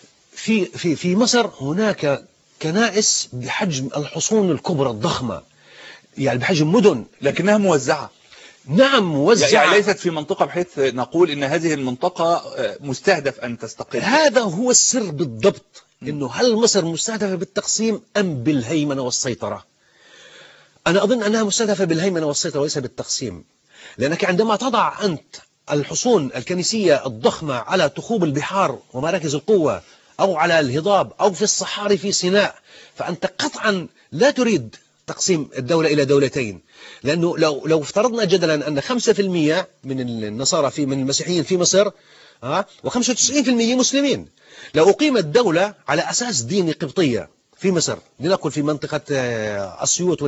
في مصر هناك كنائس بحجم الحصون الكبرى الضخمة، يعني بحجم مدن، لكنها موزعة. نعم موزعة، يعني ليست في منطقة بحيث نقول إن هذه المنطقة مستهدف أن تستقل. هذا هو السر بالضبط، إنه هل مصر مستهدفة بالتقسيم أم بالهيمنة والسيطرة؟ أنا أظن أنها مستهدفة بالهيمنة والسيطرة وليس بالتقسيم، لأنك عندما تضع أنت الحصون الكنسية الضخمة على تخوب البحار ومراكز القوة أو على الهضاب أو في الصحاري في سيناء، فأنت قطعا لا تريد تقسيم الدولة إلى دولتين. لأنه لو افترضنا جدلا أن 5% من النصارى من المسيحيين في مصر و95% مسلمين، لو أقيمت دولة على أساس ديني قبطية في مصر، لنقل في منطقة أسيوط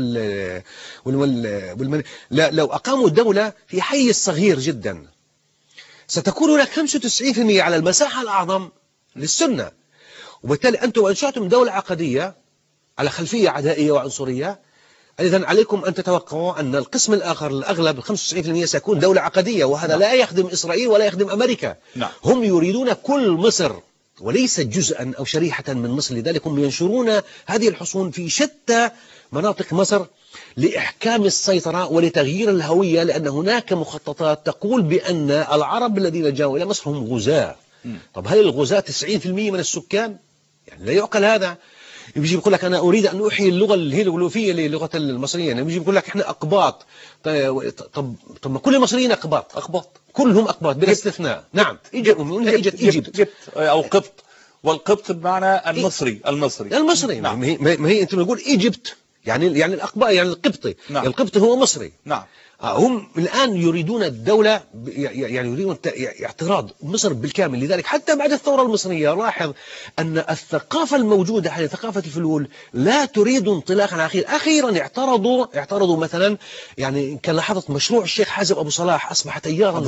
لو أقاموا دولة في حي صغير جدا، ستكون هناك 95% على المساحة الأعظم للسنة. وبالتالي أنتم أنشأتم دولة عقدية على خلفية عدائية وعنصرية، إذن عليكم أن تتوقعوا أن القسم الآخر الأغلب 95% سيكون دولة عقدية، وهذا لا يخدم إسرائيل ولا يخدم أمريكا. هم يريدون كل مصر وليس جزءا أو شريحة من مصر، لذلك هم ينشرون هذه الحصون في شتى مناطق مصر لإحكام السيطرة ولتغيير الهوية، لأن هناك مخططات تقول بأن العرب الذين جاءوا إلى مصر هم غزاة. طب هل الغزاة 90% من السكان؟ يعني لا يعقل هذا. يجي يقول لك أنا أريد أن أحيي اللغة الهيروغليفية للغة المصرية، يجي يقول لك إحنا أقباط. طب ما كل المصريين أقباط كلهم أقباط بلا استثناء. نعم، إجت إيجيبت أو قبط، والقبط بمعنى المصري. نعم. ما هي أنت بنقول إيجيبت يعني الأقباط، يعني القبطي. نعم. القبطي هو مصري. نعم. هم الآن يريدون الدولة، يعني يريدون اعتراض مصر بالكامل. لذلك حتى بعد الثورة المصرية لاحظ أن الثقافة الموجودة، هذه ثقافة الفلول، لا تريد انطلاقا أخيرا اعترضوا مثلا، يعني كان لاحظت مشروع الشيخ حازم أبو صلاح أصبح تيارا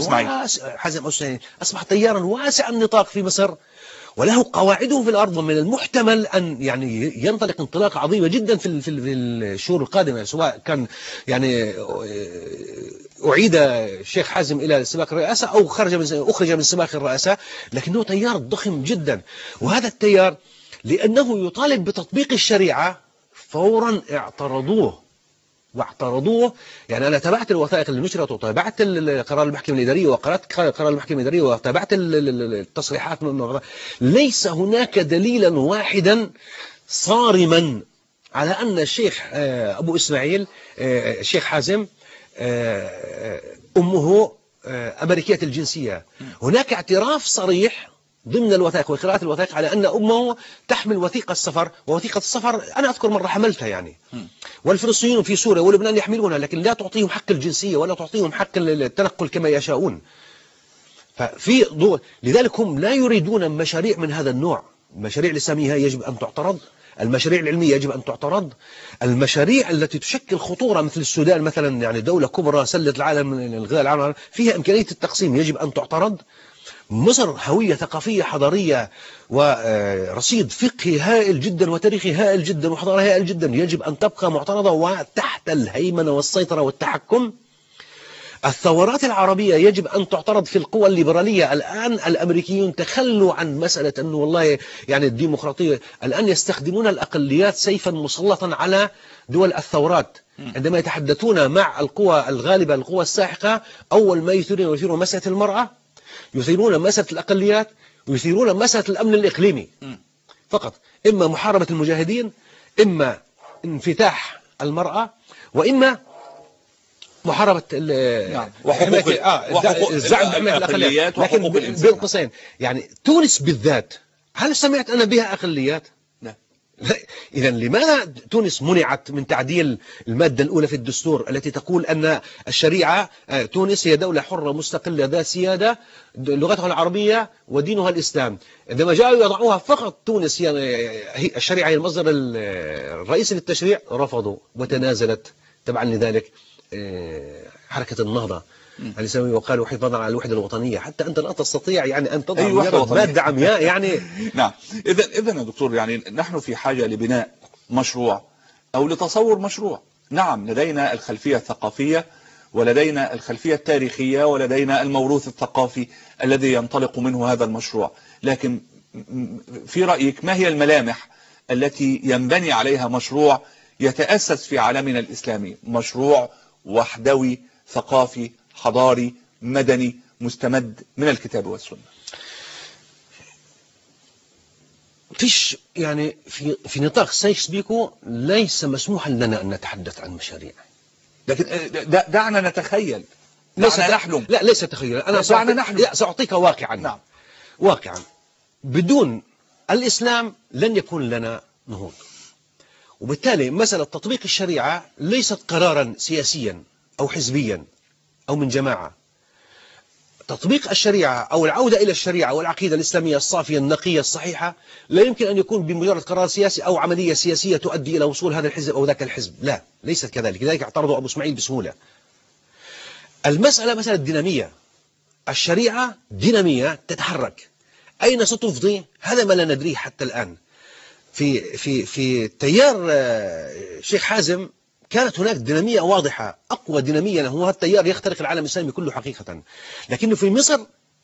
أصبح تيارا واسع النطاق في مصر، وله قواعده في الأرض، ومن المحتمل أن يعني ينطلق انطلاقة عظيمة جدا في الشهور القادمة، سواء كان يعني أعيد الشيخ حازم إلى سباق الرئاسة أو أخرج من سباق الرئاسة، لكنه تيار ضخم جدا. وهذا التيار لأنه يطالب بتطبيق الشريعة فورا واعترضوه. يعني أنا تابعت الوثائق اللي نشرت، وتابعت قرار المحكمة الإدارية، وقرأت قرار المحكمة الإدارية، وتابعت التصريحات من ليس هناك دليلا واحدا صارما على أن الشيخ أبو إسماعيل الشيخ حازم أمه أمريكية الجنسية. هناك اعتراف صريح ضمن الوثائق وقراءة الوثائق على أن أمه تحمل وثيقة السفر، ووثيقة السفر أنا أذكر مرة حملتها يعني. والفلسطينيون في سوريا ولبنان يحملونها، لكن لا تعطيهم حق الجنسية ولا تعطيهم حق التنقل كما يشاءون. ففي لذلك هم لا يريدون مشاريع من هذا النوع. المشاريع الإسلامية يجب أن تعترض، المشاريع العلمية يجب أن تعترض، المشاريع التي تشكل خطورة مثل السودان مثلا، يعني دولة كبرى سلت العالم الغذاء العالم فيها إمكانية التقسيم، يجب أن تعترض. مصر هوية ثقافية حضارية ورصيد فقهي هائل جدا وتاريخي هائل جدا وحضارة هائل جدا، يجب أن تبقى معترضة وتحت الهيمنة والسيطرة والتحكم. الثورات العربية يجب أن تعترض في القوى الليبرالية. الآن الأمريكيون تخلوا عن مسألة أنه والله يعني الديمقراطية، الآن يستخدمون الأقليات سيفا مسلطا على دول الثورات. عندما يتحدثون مع القوى الغالبة، القوى الساحقة، أول ما يثيرون مسألة المرأة، يثيرون مسألة الأقليات، ويثيرون مسألة الأمن الإقليمي فقط. إما محاربة المجاهدين، إما انفتاح المرأة، وإما محاربة الزعم بحماية الأقليات وحقوق الإنسان. بين قوسين يعني تونس بالذات، هل سمعت أنا بها أقليات؟ إذا لماذا تونس منعت من تعديل المادة الأولى في الدستور التي تقول أن الشريعة، تونس هي دولة حرة مستقلة ذات سيادة، لغتها العربية ودينها الإسلام. عندما جاءوا يضعوها فقط تونس هي الشريعة هي المصدر الرئيسي للتشريع، رفضوا وتنازلت. تبعا لذلك حركة النهضة الإسلامية وقالوا حفاظا على الوحدة الوطنية. حتى أنت لا تستطيع يعني أن تضع مادة عمياء يعني. نعم. إذن يا دكتور، يعني نحن في حاجة لبناء مشروع أو لتصور مشروع. نعم، لدينا الخلفية الثقافية ولدينا الخلفية التاريخية ولدينا الموروث الثقافي الذي ينطلق منه هذا المشروع، لكن في رأيك ما هي الملامح التي ينبني عليها مشروع يتأسس في عالمنا الإسلامي؟ مشروع وحدوي ثقافي حضاري مدني مستمد من الكتاب والسنة. فيش يعني في نطاق سايكس بيكو ليس مسموحا لنا أن نتحدث عن مشاريع، لكن دعنا نتخيل، دعنا نحلم. لا ليس تخيل، أنا سأعطيك واقعا. نعم. واقعا بدون الإسلام لن يكون لنا نهوض. وبالتالي مسألة تطبيق الشريعة ليست قرارا سياسيا أو حزبيا أو من جماعة. تطبيق الشريعة أو العودة إلى الشريعة والعقيدة الإسلامية الصافية النقية الصحيحة لا يمكن أن يكون بمجرد قرار سياسي أو عملية سياسية تؤدي إلى وصول هذا الحزب أو ذاك الحزب. لا، ليست كذلك. لذلك اعترضوا أبو اسماعيل بسهولة. المسألة مسألة دينامية. الشريعة دينامية تتحرك. أين ستفضي؟ هذا ما لا ندريه حتى الآن. في تيار شيخ حازم كانت هناك دينامية واضحة، أقوى دينامية، هو هذا التيار يخترق العالم الإسلامي كله حقيقة. لكنه في مصر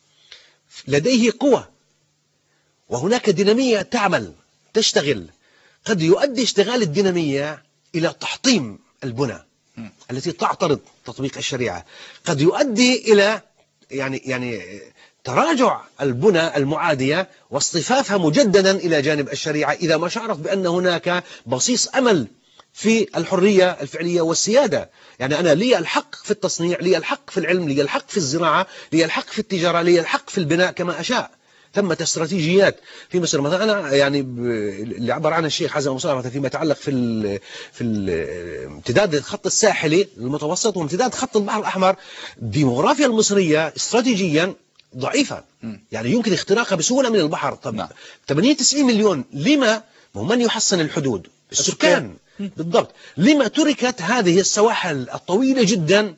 لديه قوة وهناك دينامية تعمل تشتغل. قد يؤدي اشتغال الدينامية إلى تحطيم البنى التي تعترض تطبيق الشريعة. قد يؤدي إلى يعني تراجع البنى المعادية واصطفافها مجددا إلى جانب الشريعة إذا ما شعرت بأن هناك بصيص أمل في الحرية الفعلية والسيادة. يعني أنا لي الحق في التصنيع، لي الحق في العلم، لي الحق في الزراعة، لي الحق في التجارة، لي الحق في البناء كما أشاء. ثمة استراتيجيات في مصر مثلا. أنا يعني اللي عبر عنها الشيخ حازم مصطفى فيما يتعلق في امتداد الخط الساحلي المتوسط وامتداد خط البحر الأحمر، الديموغرافيا المصرية استراتيجيا ضعيفة، يعني يمكن اختراقها بسهولة من البحر. طب 80-90 مليون، لما من يحصن الحدود؟ السكان. بالضبط. لما تركت هذه السواحل الطويلة جدا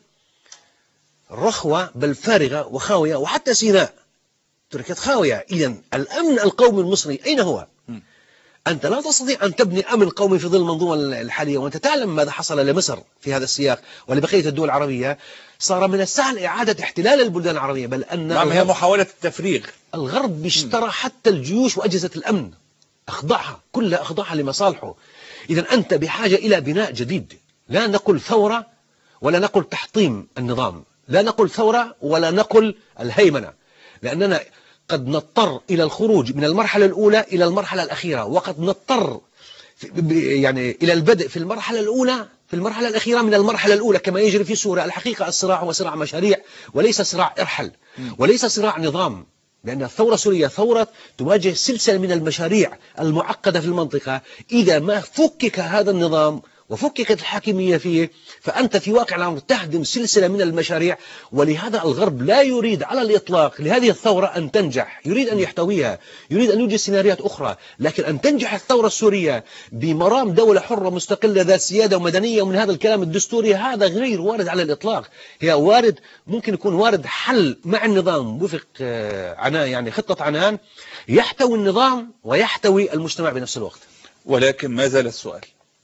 رخوة بل فارغة وخاوية؟ وحتى سيناء تركت خاوية. إذن الأمن القومي المصري أين هو؟ أنت لا تستطيع أن تبني أمن قومي في ظل المنظومة الحالية، وأنت تعلم ماذا حصل لمصر في هذا السياق ولبقية الدول العربية. صار من السهل إعادة احتلال البلدان العربية، بل أن نعم، هي محاولة التفريغ. الغرب اشترى حتى الجيوش وأجهزة الأمن، أخضعها كلها، أخضعها لمصالحه. إذن أنت بحاجة إلى بناء جديد. لا نقل ثورة ولا نقل تحطيم النظام، لا نقل ثورة ولا نقل الهيمنة، لأننا قد نضطر إلى الخروج من المرحلة الأولى إلى المرحلة الأخيرة، وقد نضطر يعني إلى البدء في المرحلة الأولى في المرحلة الأخيرة من المرحلة الأولى كما يجري في سوريا. الحقيقة الصراع هو صراع مشاريع وليس صراع إرحل وليس صراع نظام، لأن الثورة السورية ثورة تواجه سلسلة من المشاريع المعقدة في المنطقة. إذا ما فكك هذا النظام وفككت الحاكمية فيه فأنت في واقع الأمر تهدم سلسلة من المشاريع. ولهذا الغرب لا يريد على الإطلاق لهذه الثورة أن تنجح، يريد أن يحتويها، يريد أن يوجد سيناريوهات أخرى. لكن أن تنجح الثورة السورية بمرام دولة حرة مستقلة ذات سيادة ومدنية ومن هذا الكلام الدستوري، هذا غير وارد على الإطلاق. هي وارد، ممكن يكون وارد حل مع النظام وفق عنان، يعني خطة عنان يحتوي النظام ويحتوي المجتمع بنفس الوقت. ولكن ما زال السؤال،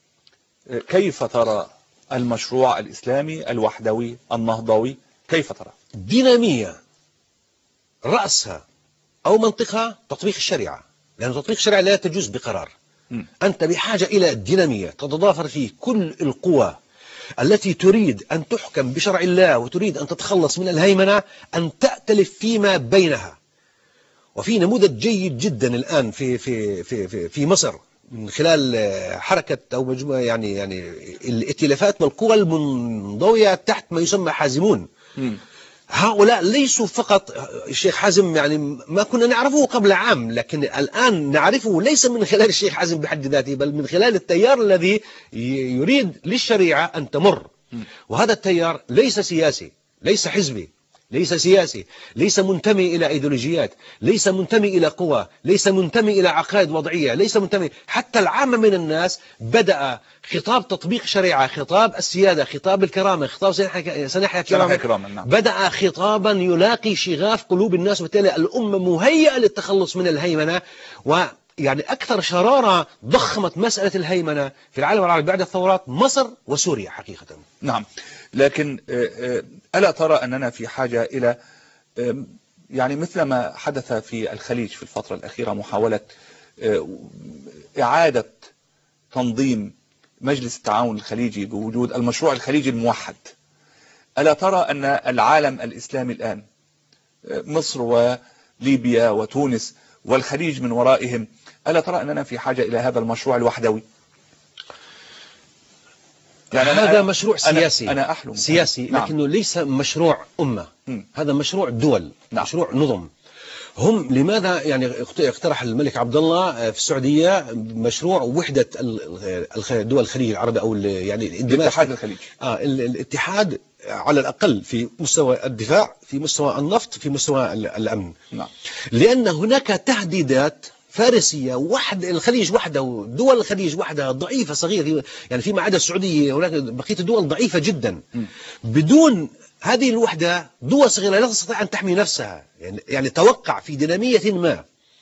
كيف ترى المشروع الإسلامي الوحدوي النهضوي؟ كيف ترى؟ دينامية رأسها أو منطقها تطبيق الشريعة، لأن تطبيق الشريعة لا تجوز بقرار. أنت بحاجة إلى دينامية تتضافر فيه كل القوى التي تريد أن تحكم بشرع الله وتريد أن تتخلص من الهيمنة، أن تأتلف فيما بينها. وفي نموذج جيد جدا الآن في مصر من خلال حركة أو مجموعة يعني الائتلافات والقوى المنضوية تحت ما يسمى حازمون. هؤلاء ليسوا فقط الشيخ حازم، يعني ما كنا نعرفه قبل عام، لكن الآن نعرفه ليس من خلال الشيخ حازم بحد ذاته، بل من خلال التيار الذي يريد للشريعة أن تمر. وهذا التيار ليس سياسي، ليس حزبي، ليس سياسي، ليس منتمي إلى أيديولوجيات، ليس منتمي إلى قوى، ليس منتمي إلى عقائد وضعية، ليس منتمي. حتى العامة من الناس بدأ خطاب تطبيق الشريعة، خطاب السيادة، خطاب الكرامة، خطاب سنحيا كرامة، نعم. بدأ خطابا يلاقي شغاف قلوب الناس، وبالتالي الأمة مهيئة للتخلص من الهيمنة. ويعني أكثر شرارة ضخمت مسألة الهيمنة في العالم العربي بعد الثورات مصر وسوريا حقيقة. نعم، لكن ألا ترى أننا في حاجة إلى يعني مثل ما حدث في الخليج في الفترة الأخيرة، محاولة إعادة تنظيم مجلس التعاون الخليجي بوجود المشروع الخليجي الموحد؟ ألا ترى أن العالم الإسلامي الآن، مصر وليبيا وتونس والخليج من ورائهم، ألا ترى أننا في حاجة إلى هذا المشروع الوحدوي؟ يعني هذا مشروع سياسي، أنا أحلم سياسي، نعم. لكنه ليس مشروع أمة. هذا مشروع دول، نعم. مشروع نظم. هم لماذا يعني اقترح الملك عبد الله في السعودية مشروع وحدة دول الخليج العربي أو يعني الاتحاد الخليجي؟ الاتحاد على الأقل في مستوى الدفاع، في مستوى النفط، في مستوى الأمن. نعم. لأن هناك تهديدات فارسية الخليج وحده، دول الخليج وحدها ضعيفة صغيرة، يعني فيما عدا السعودية هناك بقية الدول ضعيفة جدا. بدون هذه الوحدة دول صغيرة لا تستطيع أن تحمي نفسها. يعني توقع في دينامية ما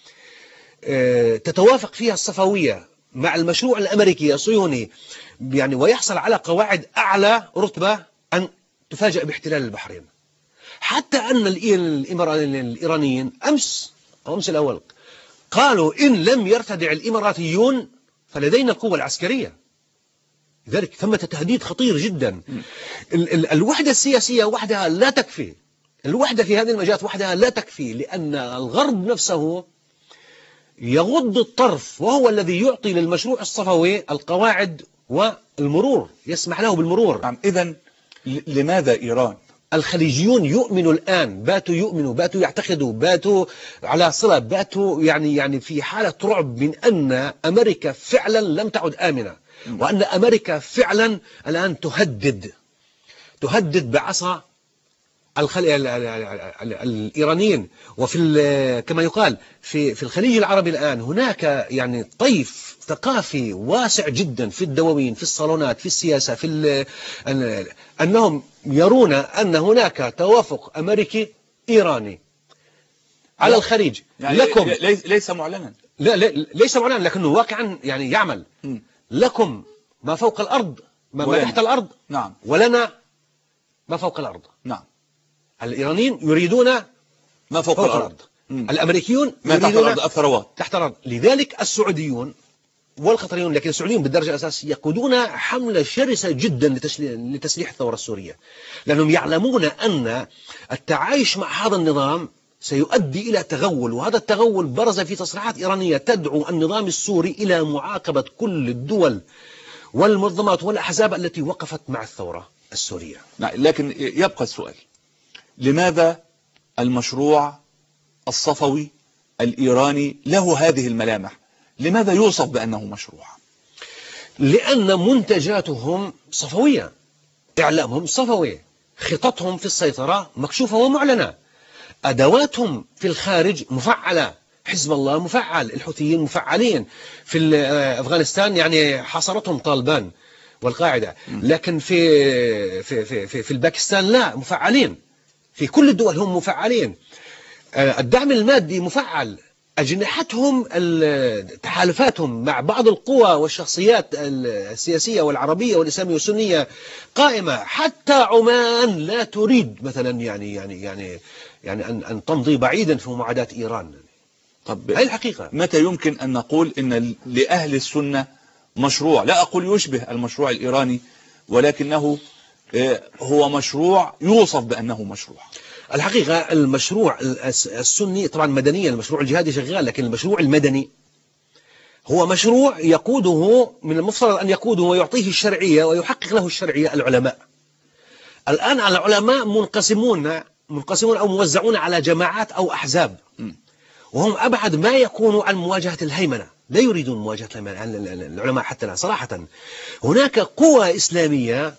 تتوافق فيها الصفوية مع المشروع الأمريكي الصهيوني يعني ويحصل على قواعد أعلى رتبة أن تفاجأ باحتلال البحرين. حتى أن الإيرانيين أمس الأول قالوا إن لم يرتدع الإماراتيون فلدينا القوة العسكرية. لذلك ثمة تهديد خطير جدا. الوحدة السياسية وحدها لا تكفي، الوحدة في هذه المجالات وحدها لا تكفي، لأن الغرب نفسه يغض الطرف وهو الذي يعطي للمشروع الصفوي القواعد والمرور، يسمح له بالمرور. نعم. إذن لماذا إيران؟ الخليجيون يؤمنوا الآن، باتوا يعتقدوا، باتوا على صلة، باتوا يعني في حالة رعب من أن أمريكا فعلا لم تعد آمنة، وأن أمريكا فعلا الآن تهدد بعصا الإيرانيين. وفي كما يقال في الخليج العربي الآن هناك يعني طيف ثقافي واسع جدا في الدواوين، في الصالونات، في السياسة، أنهم يرون أن هناك توافق أمريكي إيراني على الخليج. يعني لكم ليس معلنا، لا ليس معلنا، لكنه واقعا يعني يعمل. لكم ما فوق الأرض، ما تحت الأرض. نعم. ولنا ما فوق الأرض. نعم. الإيرانيين يريدون ما فوق الأرض. الأمريكيون ما تحت الأرض، الثروات تحت الأرض. لذلك السعوديون والقطريون، لكن السعوديون بالدرجة الأساسية يقودون حملة شرسة جدا لتسليح الثورة السورية، لأنهم يعلمون أن التعايش مع هذا النظام سيؤدي إلى تغول، وهذا التغول برز في تصريحات إيرانية تدعو النظام السوري إلى معاقبة كل الدول والمنظمات والأحزاب التي وقفت مع الثورة السورية. لكن يبقى السؤال، لماذا المشروع الصفوي الإيراني له هذه الملامح؟ لماذا يوصف بأنه مشروع؟ لأن منتجاتهم صفوية، إعلامهم صفوي، خططهم في السيطرة مكشوفة ومعلنة، أدواتهم في الخارج مفعلة، حزب الله مفعل، الحوثيين مفعلين، في أفغانستان يعني حصرتهم طالبان والقاعدة، لكن في الباكستان لا، مفعلين، في كل الدول هم مفعلين. الدعم المادي مفعل، أجنحتهم تحالفاتهم مع بعض القوى والشخصيات السياسية والعربية والإسلامية والسنية قائمة. حتى عمان لا تريد مثلا يعني أن تمضي بعيدا في معاداة إيران. طب هذه الحقيقة. متى يمكن أن نقول إن لأهل السنة مشروع، لا أقول يشبه المشروع الإيراني، ولكنه هو مشروع يوصف بأنه مشروع؟ الحقيقة المشروع السني طبعا مدنيا، المشروع الجهادي شغال، لكن المشروع المدني هو مشروع يقوده، من المفترض أن يقوده ويعطيه الشرعية ويحقق له الشرعية العلماء. الآن العلماء منقسمون أو موزعون على جماعات أو أحزاب، وهم أبعد ما يكونوا عن مواجهة الهيمنة، لا يريدون مواجهة الهيمنة العلماء حتى الآن صراحة. هناك قوى إسلامية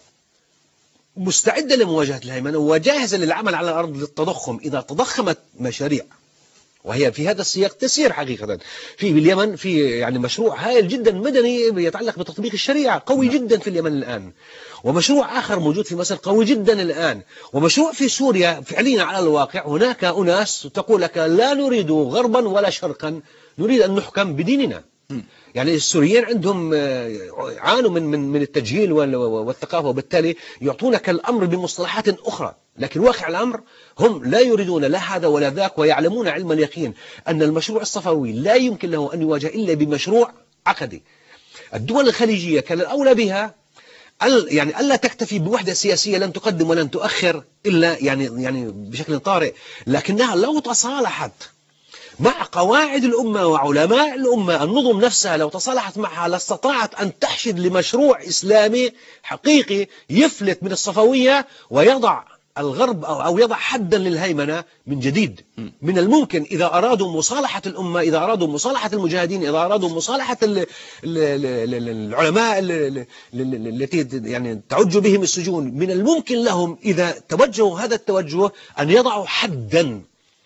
مستعدة لمواجهة الهيمنة وجاهزة للعمل على الأرض للتضخم إذا تضخمت مشاريع، وهي في هذا السياق تسير حقيقة. في اليمن في يعني مشروع هائل جدا مدني يتعلق بتطبيق الشريعة قوي جدا في اليمن الآن، ومشروع آخر موجود في مصر قوي جدا الآن، ومشروع في سوريا فعليا على الواقع. هناك أناس تقول لك لا نريد غربا ولا شرقا، نريد أن نحكم بديننا. يعني السوريين عندهم عانوا من التجهيل والثقافة، وبالتالي يعطونك الأمر بمصطلحات أخرى، لكن واقع الأمر هم لا يريدون لا هذا ولا ذاك، ويعلمون علم اليقين أن المشروع الصفوي لا يمكن له أن يواجه إلا بمشروع عقدي. الدول الخليجية كان الأولى بها يعني ألا تكتفي بوحدة سياسية لن تقدم ولن تؤخر إلا يعني بشكل طارئ، لكنها لو تصالحت مع قواعد الأمة وعلماء الأمة، النظم نفسها لو تصالحت معها لاستطاعت أن تحشد لمشروع إسلامي حقيقي يفلت من الصفوية ويضع الغرب أو يضع حدا للهيمنة من جديد. من الممكن إذا أرادوا مصالحة الأمة، إذا أرادوا مصالحة المجاهدين، إذا أرادوا مصالحة العلماء التي يعني تعج بهم السجون، من الممكن لهم إذا توجهوا هذا التوجه أن يضعوا حدا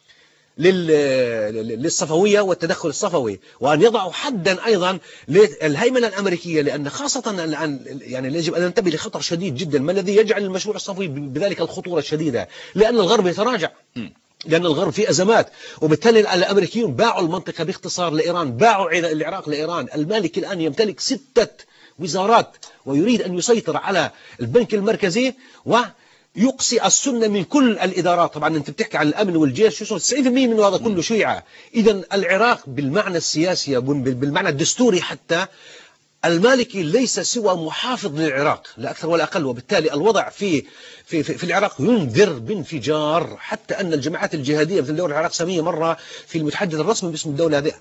للصفوية والتدخل الصفوي، وأن يضعوا حدا أيضا للهيمنة الأمريكية، لأن خاصة الآن يعني يجب أن ننتبه لخطر شديد جدا. ما الذي يجعل المشروع الصفوي بذلك الخطورة الشديدة؟ لأن الغرب يتراجع، لأن الغرب في أزمات، وبالتالي الأمريكيون باعوا المنطقة باختصار لإيران، باعوا العراق لإيران. المالكي الآن يمتلك 6 وزارات ويريد أن يسيطر على البنك المركزي ويقصي السنة من كل الإدارات. طبعا أنت بتحكي عن الأمن والجيش، 90% من هذا كله شيعة. إذا العراق بالمعنى السياسي، بالمعنى الدستوري حتى، المالكي ليس سوى محافظ للعراق لا أكثر ولا أقل، وبالتالي الوضع في العراق ينذر بانفجار، حتى أن الجماعات الجهادية مثل دولة العراق سامية مرة في المتحدث الرسمي باسم الدولة هذه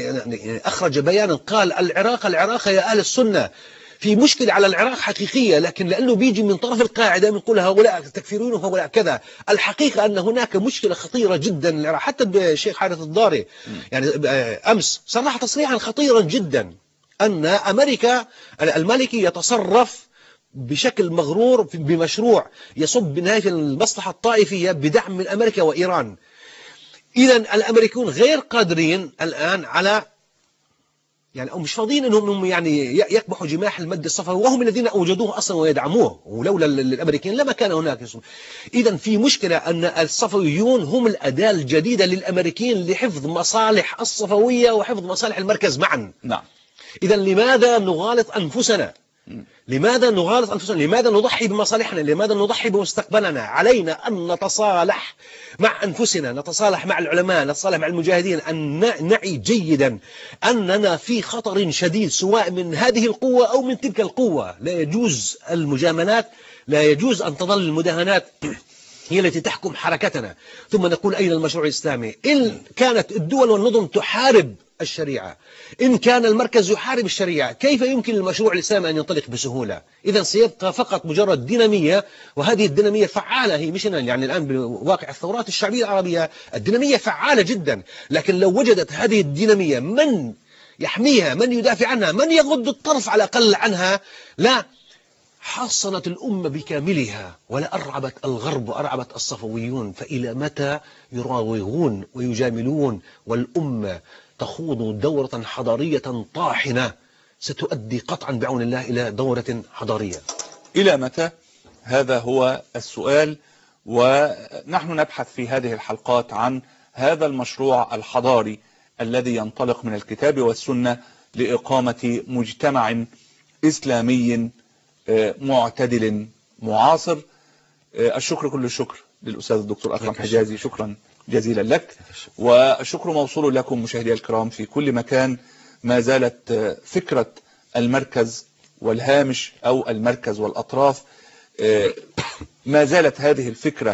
أخرج بيانا قال العراق يا أهل السنة في مشكلة على العراق حقيقية، لكن لأنه بيجي من طرف القاعدة بنقول هؤلاء تكفيرون وهؤلاء كذا. الحقيقة أن هناك مشكلة خطيرة جدا للعراق. حتى الشيخ حارث الضاري يعني أمس صرح تصريحا خطيرا جدا أن أمريكا المالكي يتصرف بشكل مغرور بمشروع يصب بنهاية المصلحة الطائفية بدعم من أمريكا وإيران. إذا الأمريكيون غير قادرين الآن على يعني أو مش فاضيين أنهم يعني يكبحوا جماح المد الصفوي، وهم الذين أوجدوه أصلا ويدعموه، ولولا الأمريكيين لما كان هناك. إذا في مشكلة أن الصفويون هم الأداة الجديدة للأمريكيين لحفظ مصالح الصفوية وحفظ مصالح المركز معا. نعم. إذا لماذا نغالط أنفسنا؟ لماذا نغالط أنفسنا؟ لماذا نضحي بمصالحنا؟ لماذذا نضحي بمستقبلنا؟ علينا أن نتصالح مع أنفسنا، نتصالح مع العلماء، نتصالح مع المجاهدين، أن نعي جيدا أننا في خطر شديد سواء من هذه القوة أو من تلك القوة. لا يجوز المجاملات، لا يجوز أن تظل المداهنات هي التي تحكم حركتنا. ثم نقول أين المشروع الإسلامي؟ إن كانت الدول والنظم تحارب الشريعة، إن كان المركز يحارب الشريعة، كيف يمكن المشروع الإسلامي أن ينطلق بسهولة؟ إذا سيبقى فقط مجرد دينامية، وهذه الدينامية فعالة. هي مش يعني الآن بواقع الثورات الشعبية العربية الدينامية فعالة جدا، لكن لو وجدت هذه الدينامية من يحميها، من يدافع عنها، من يغض الطرف على الأقل عنها، لا حصنت الأمة بكاملها، ولا أرعبت الغرب وأرعبت الصفويون. فإلى متى يراوغون ويجاملون والأمة تخوض دورة حضارية طاحنة ستؤدي قطعا بعون الله إلى دورة حضارية؟ إلى متى؟ هذا هو السؤال، ونحن نبحث في هذه الحلقات عن هذا المشروع الحضاري الذي ينطلق من الكتاب والسنة لإقامة مجتمع إسلامي معتدل معاصر. الشكر كل الشكر للأستاذ الدكتور أكرم حجازي، شكرا جزيلا لك، والشكر موصول لكم مشاهدي الكرام في كل مكان. ما زالت فكرة المركز والهامش أو المركز والأطراف، ما زالت هذه الفكرة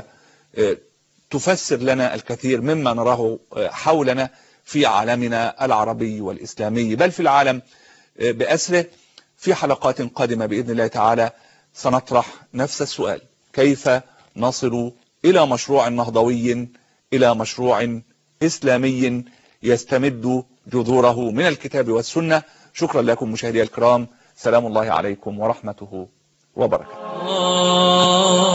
تفسر لنا الكثير مما نراه حولنا في عالمنا العربي والإسلامي، بل في العالم بأسره. في حلقات قادمة بإذن الله تعالى سنطرح نفس السؤال: كيف نصل إلى مشروع نهضوي، إلى مشروع إسلامي يستمد جذوره من الكتاب والسنة؟ شكرا لكم مشاهدي الكرام، سلام الله عليكم ورحمته وبركاته.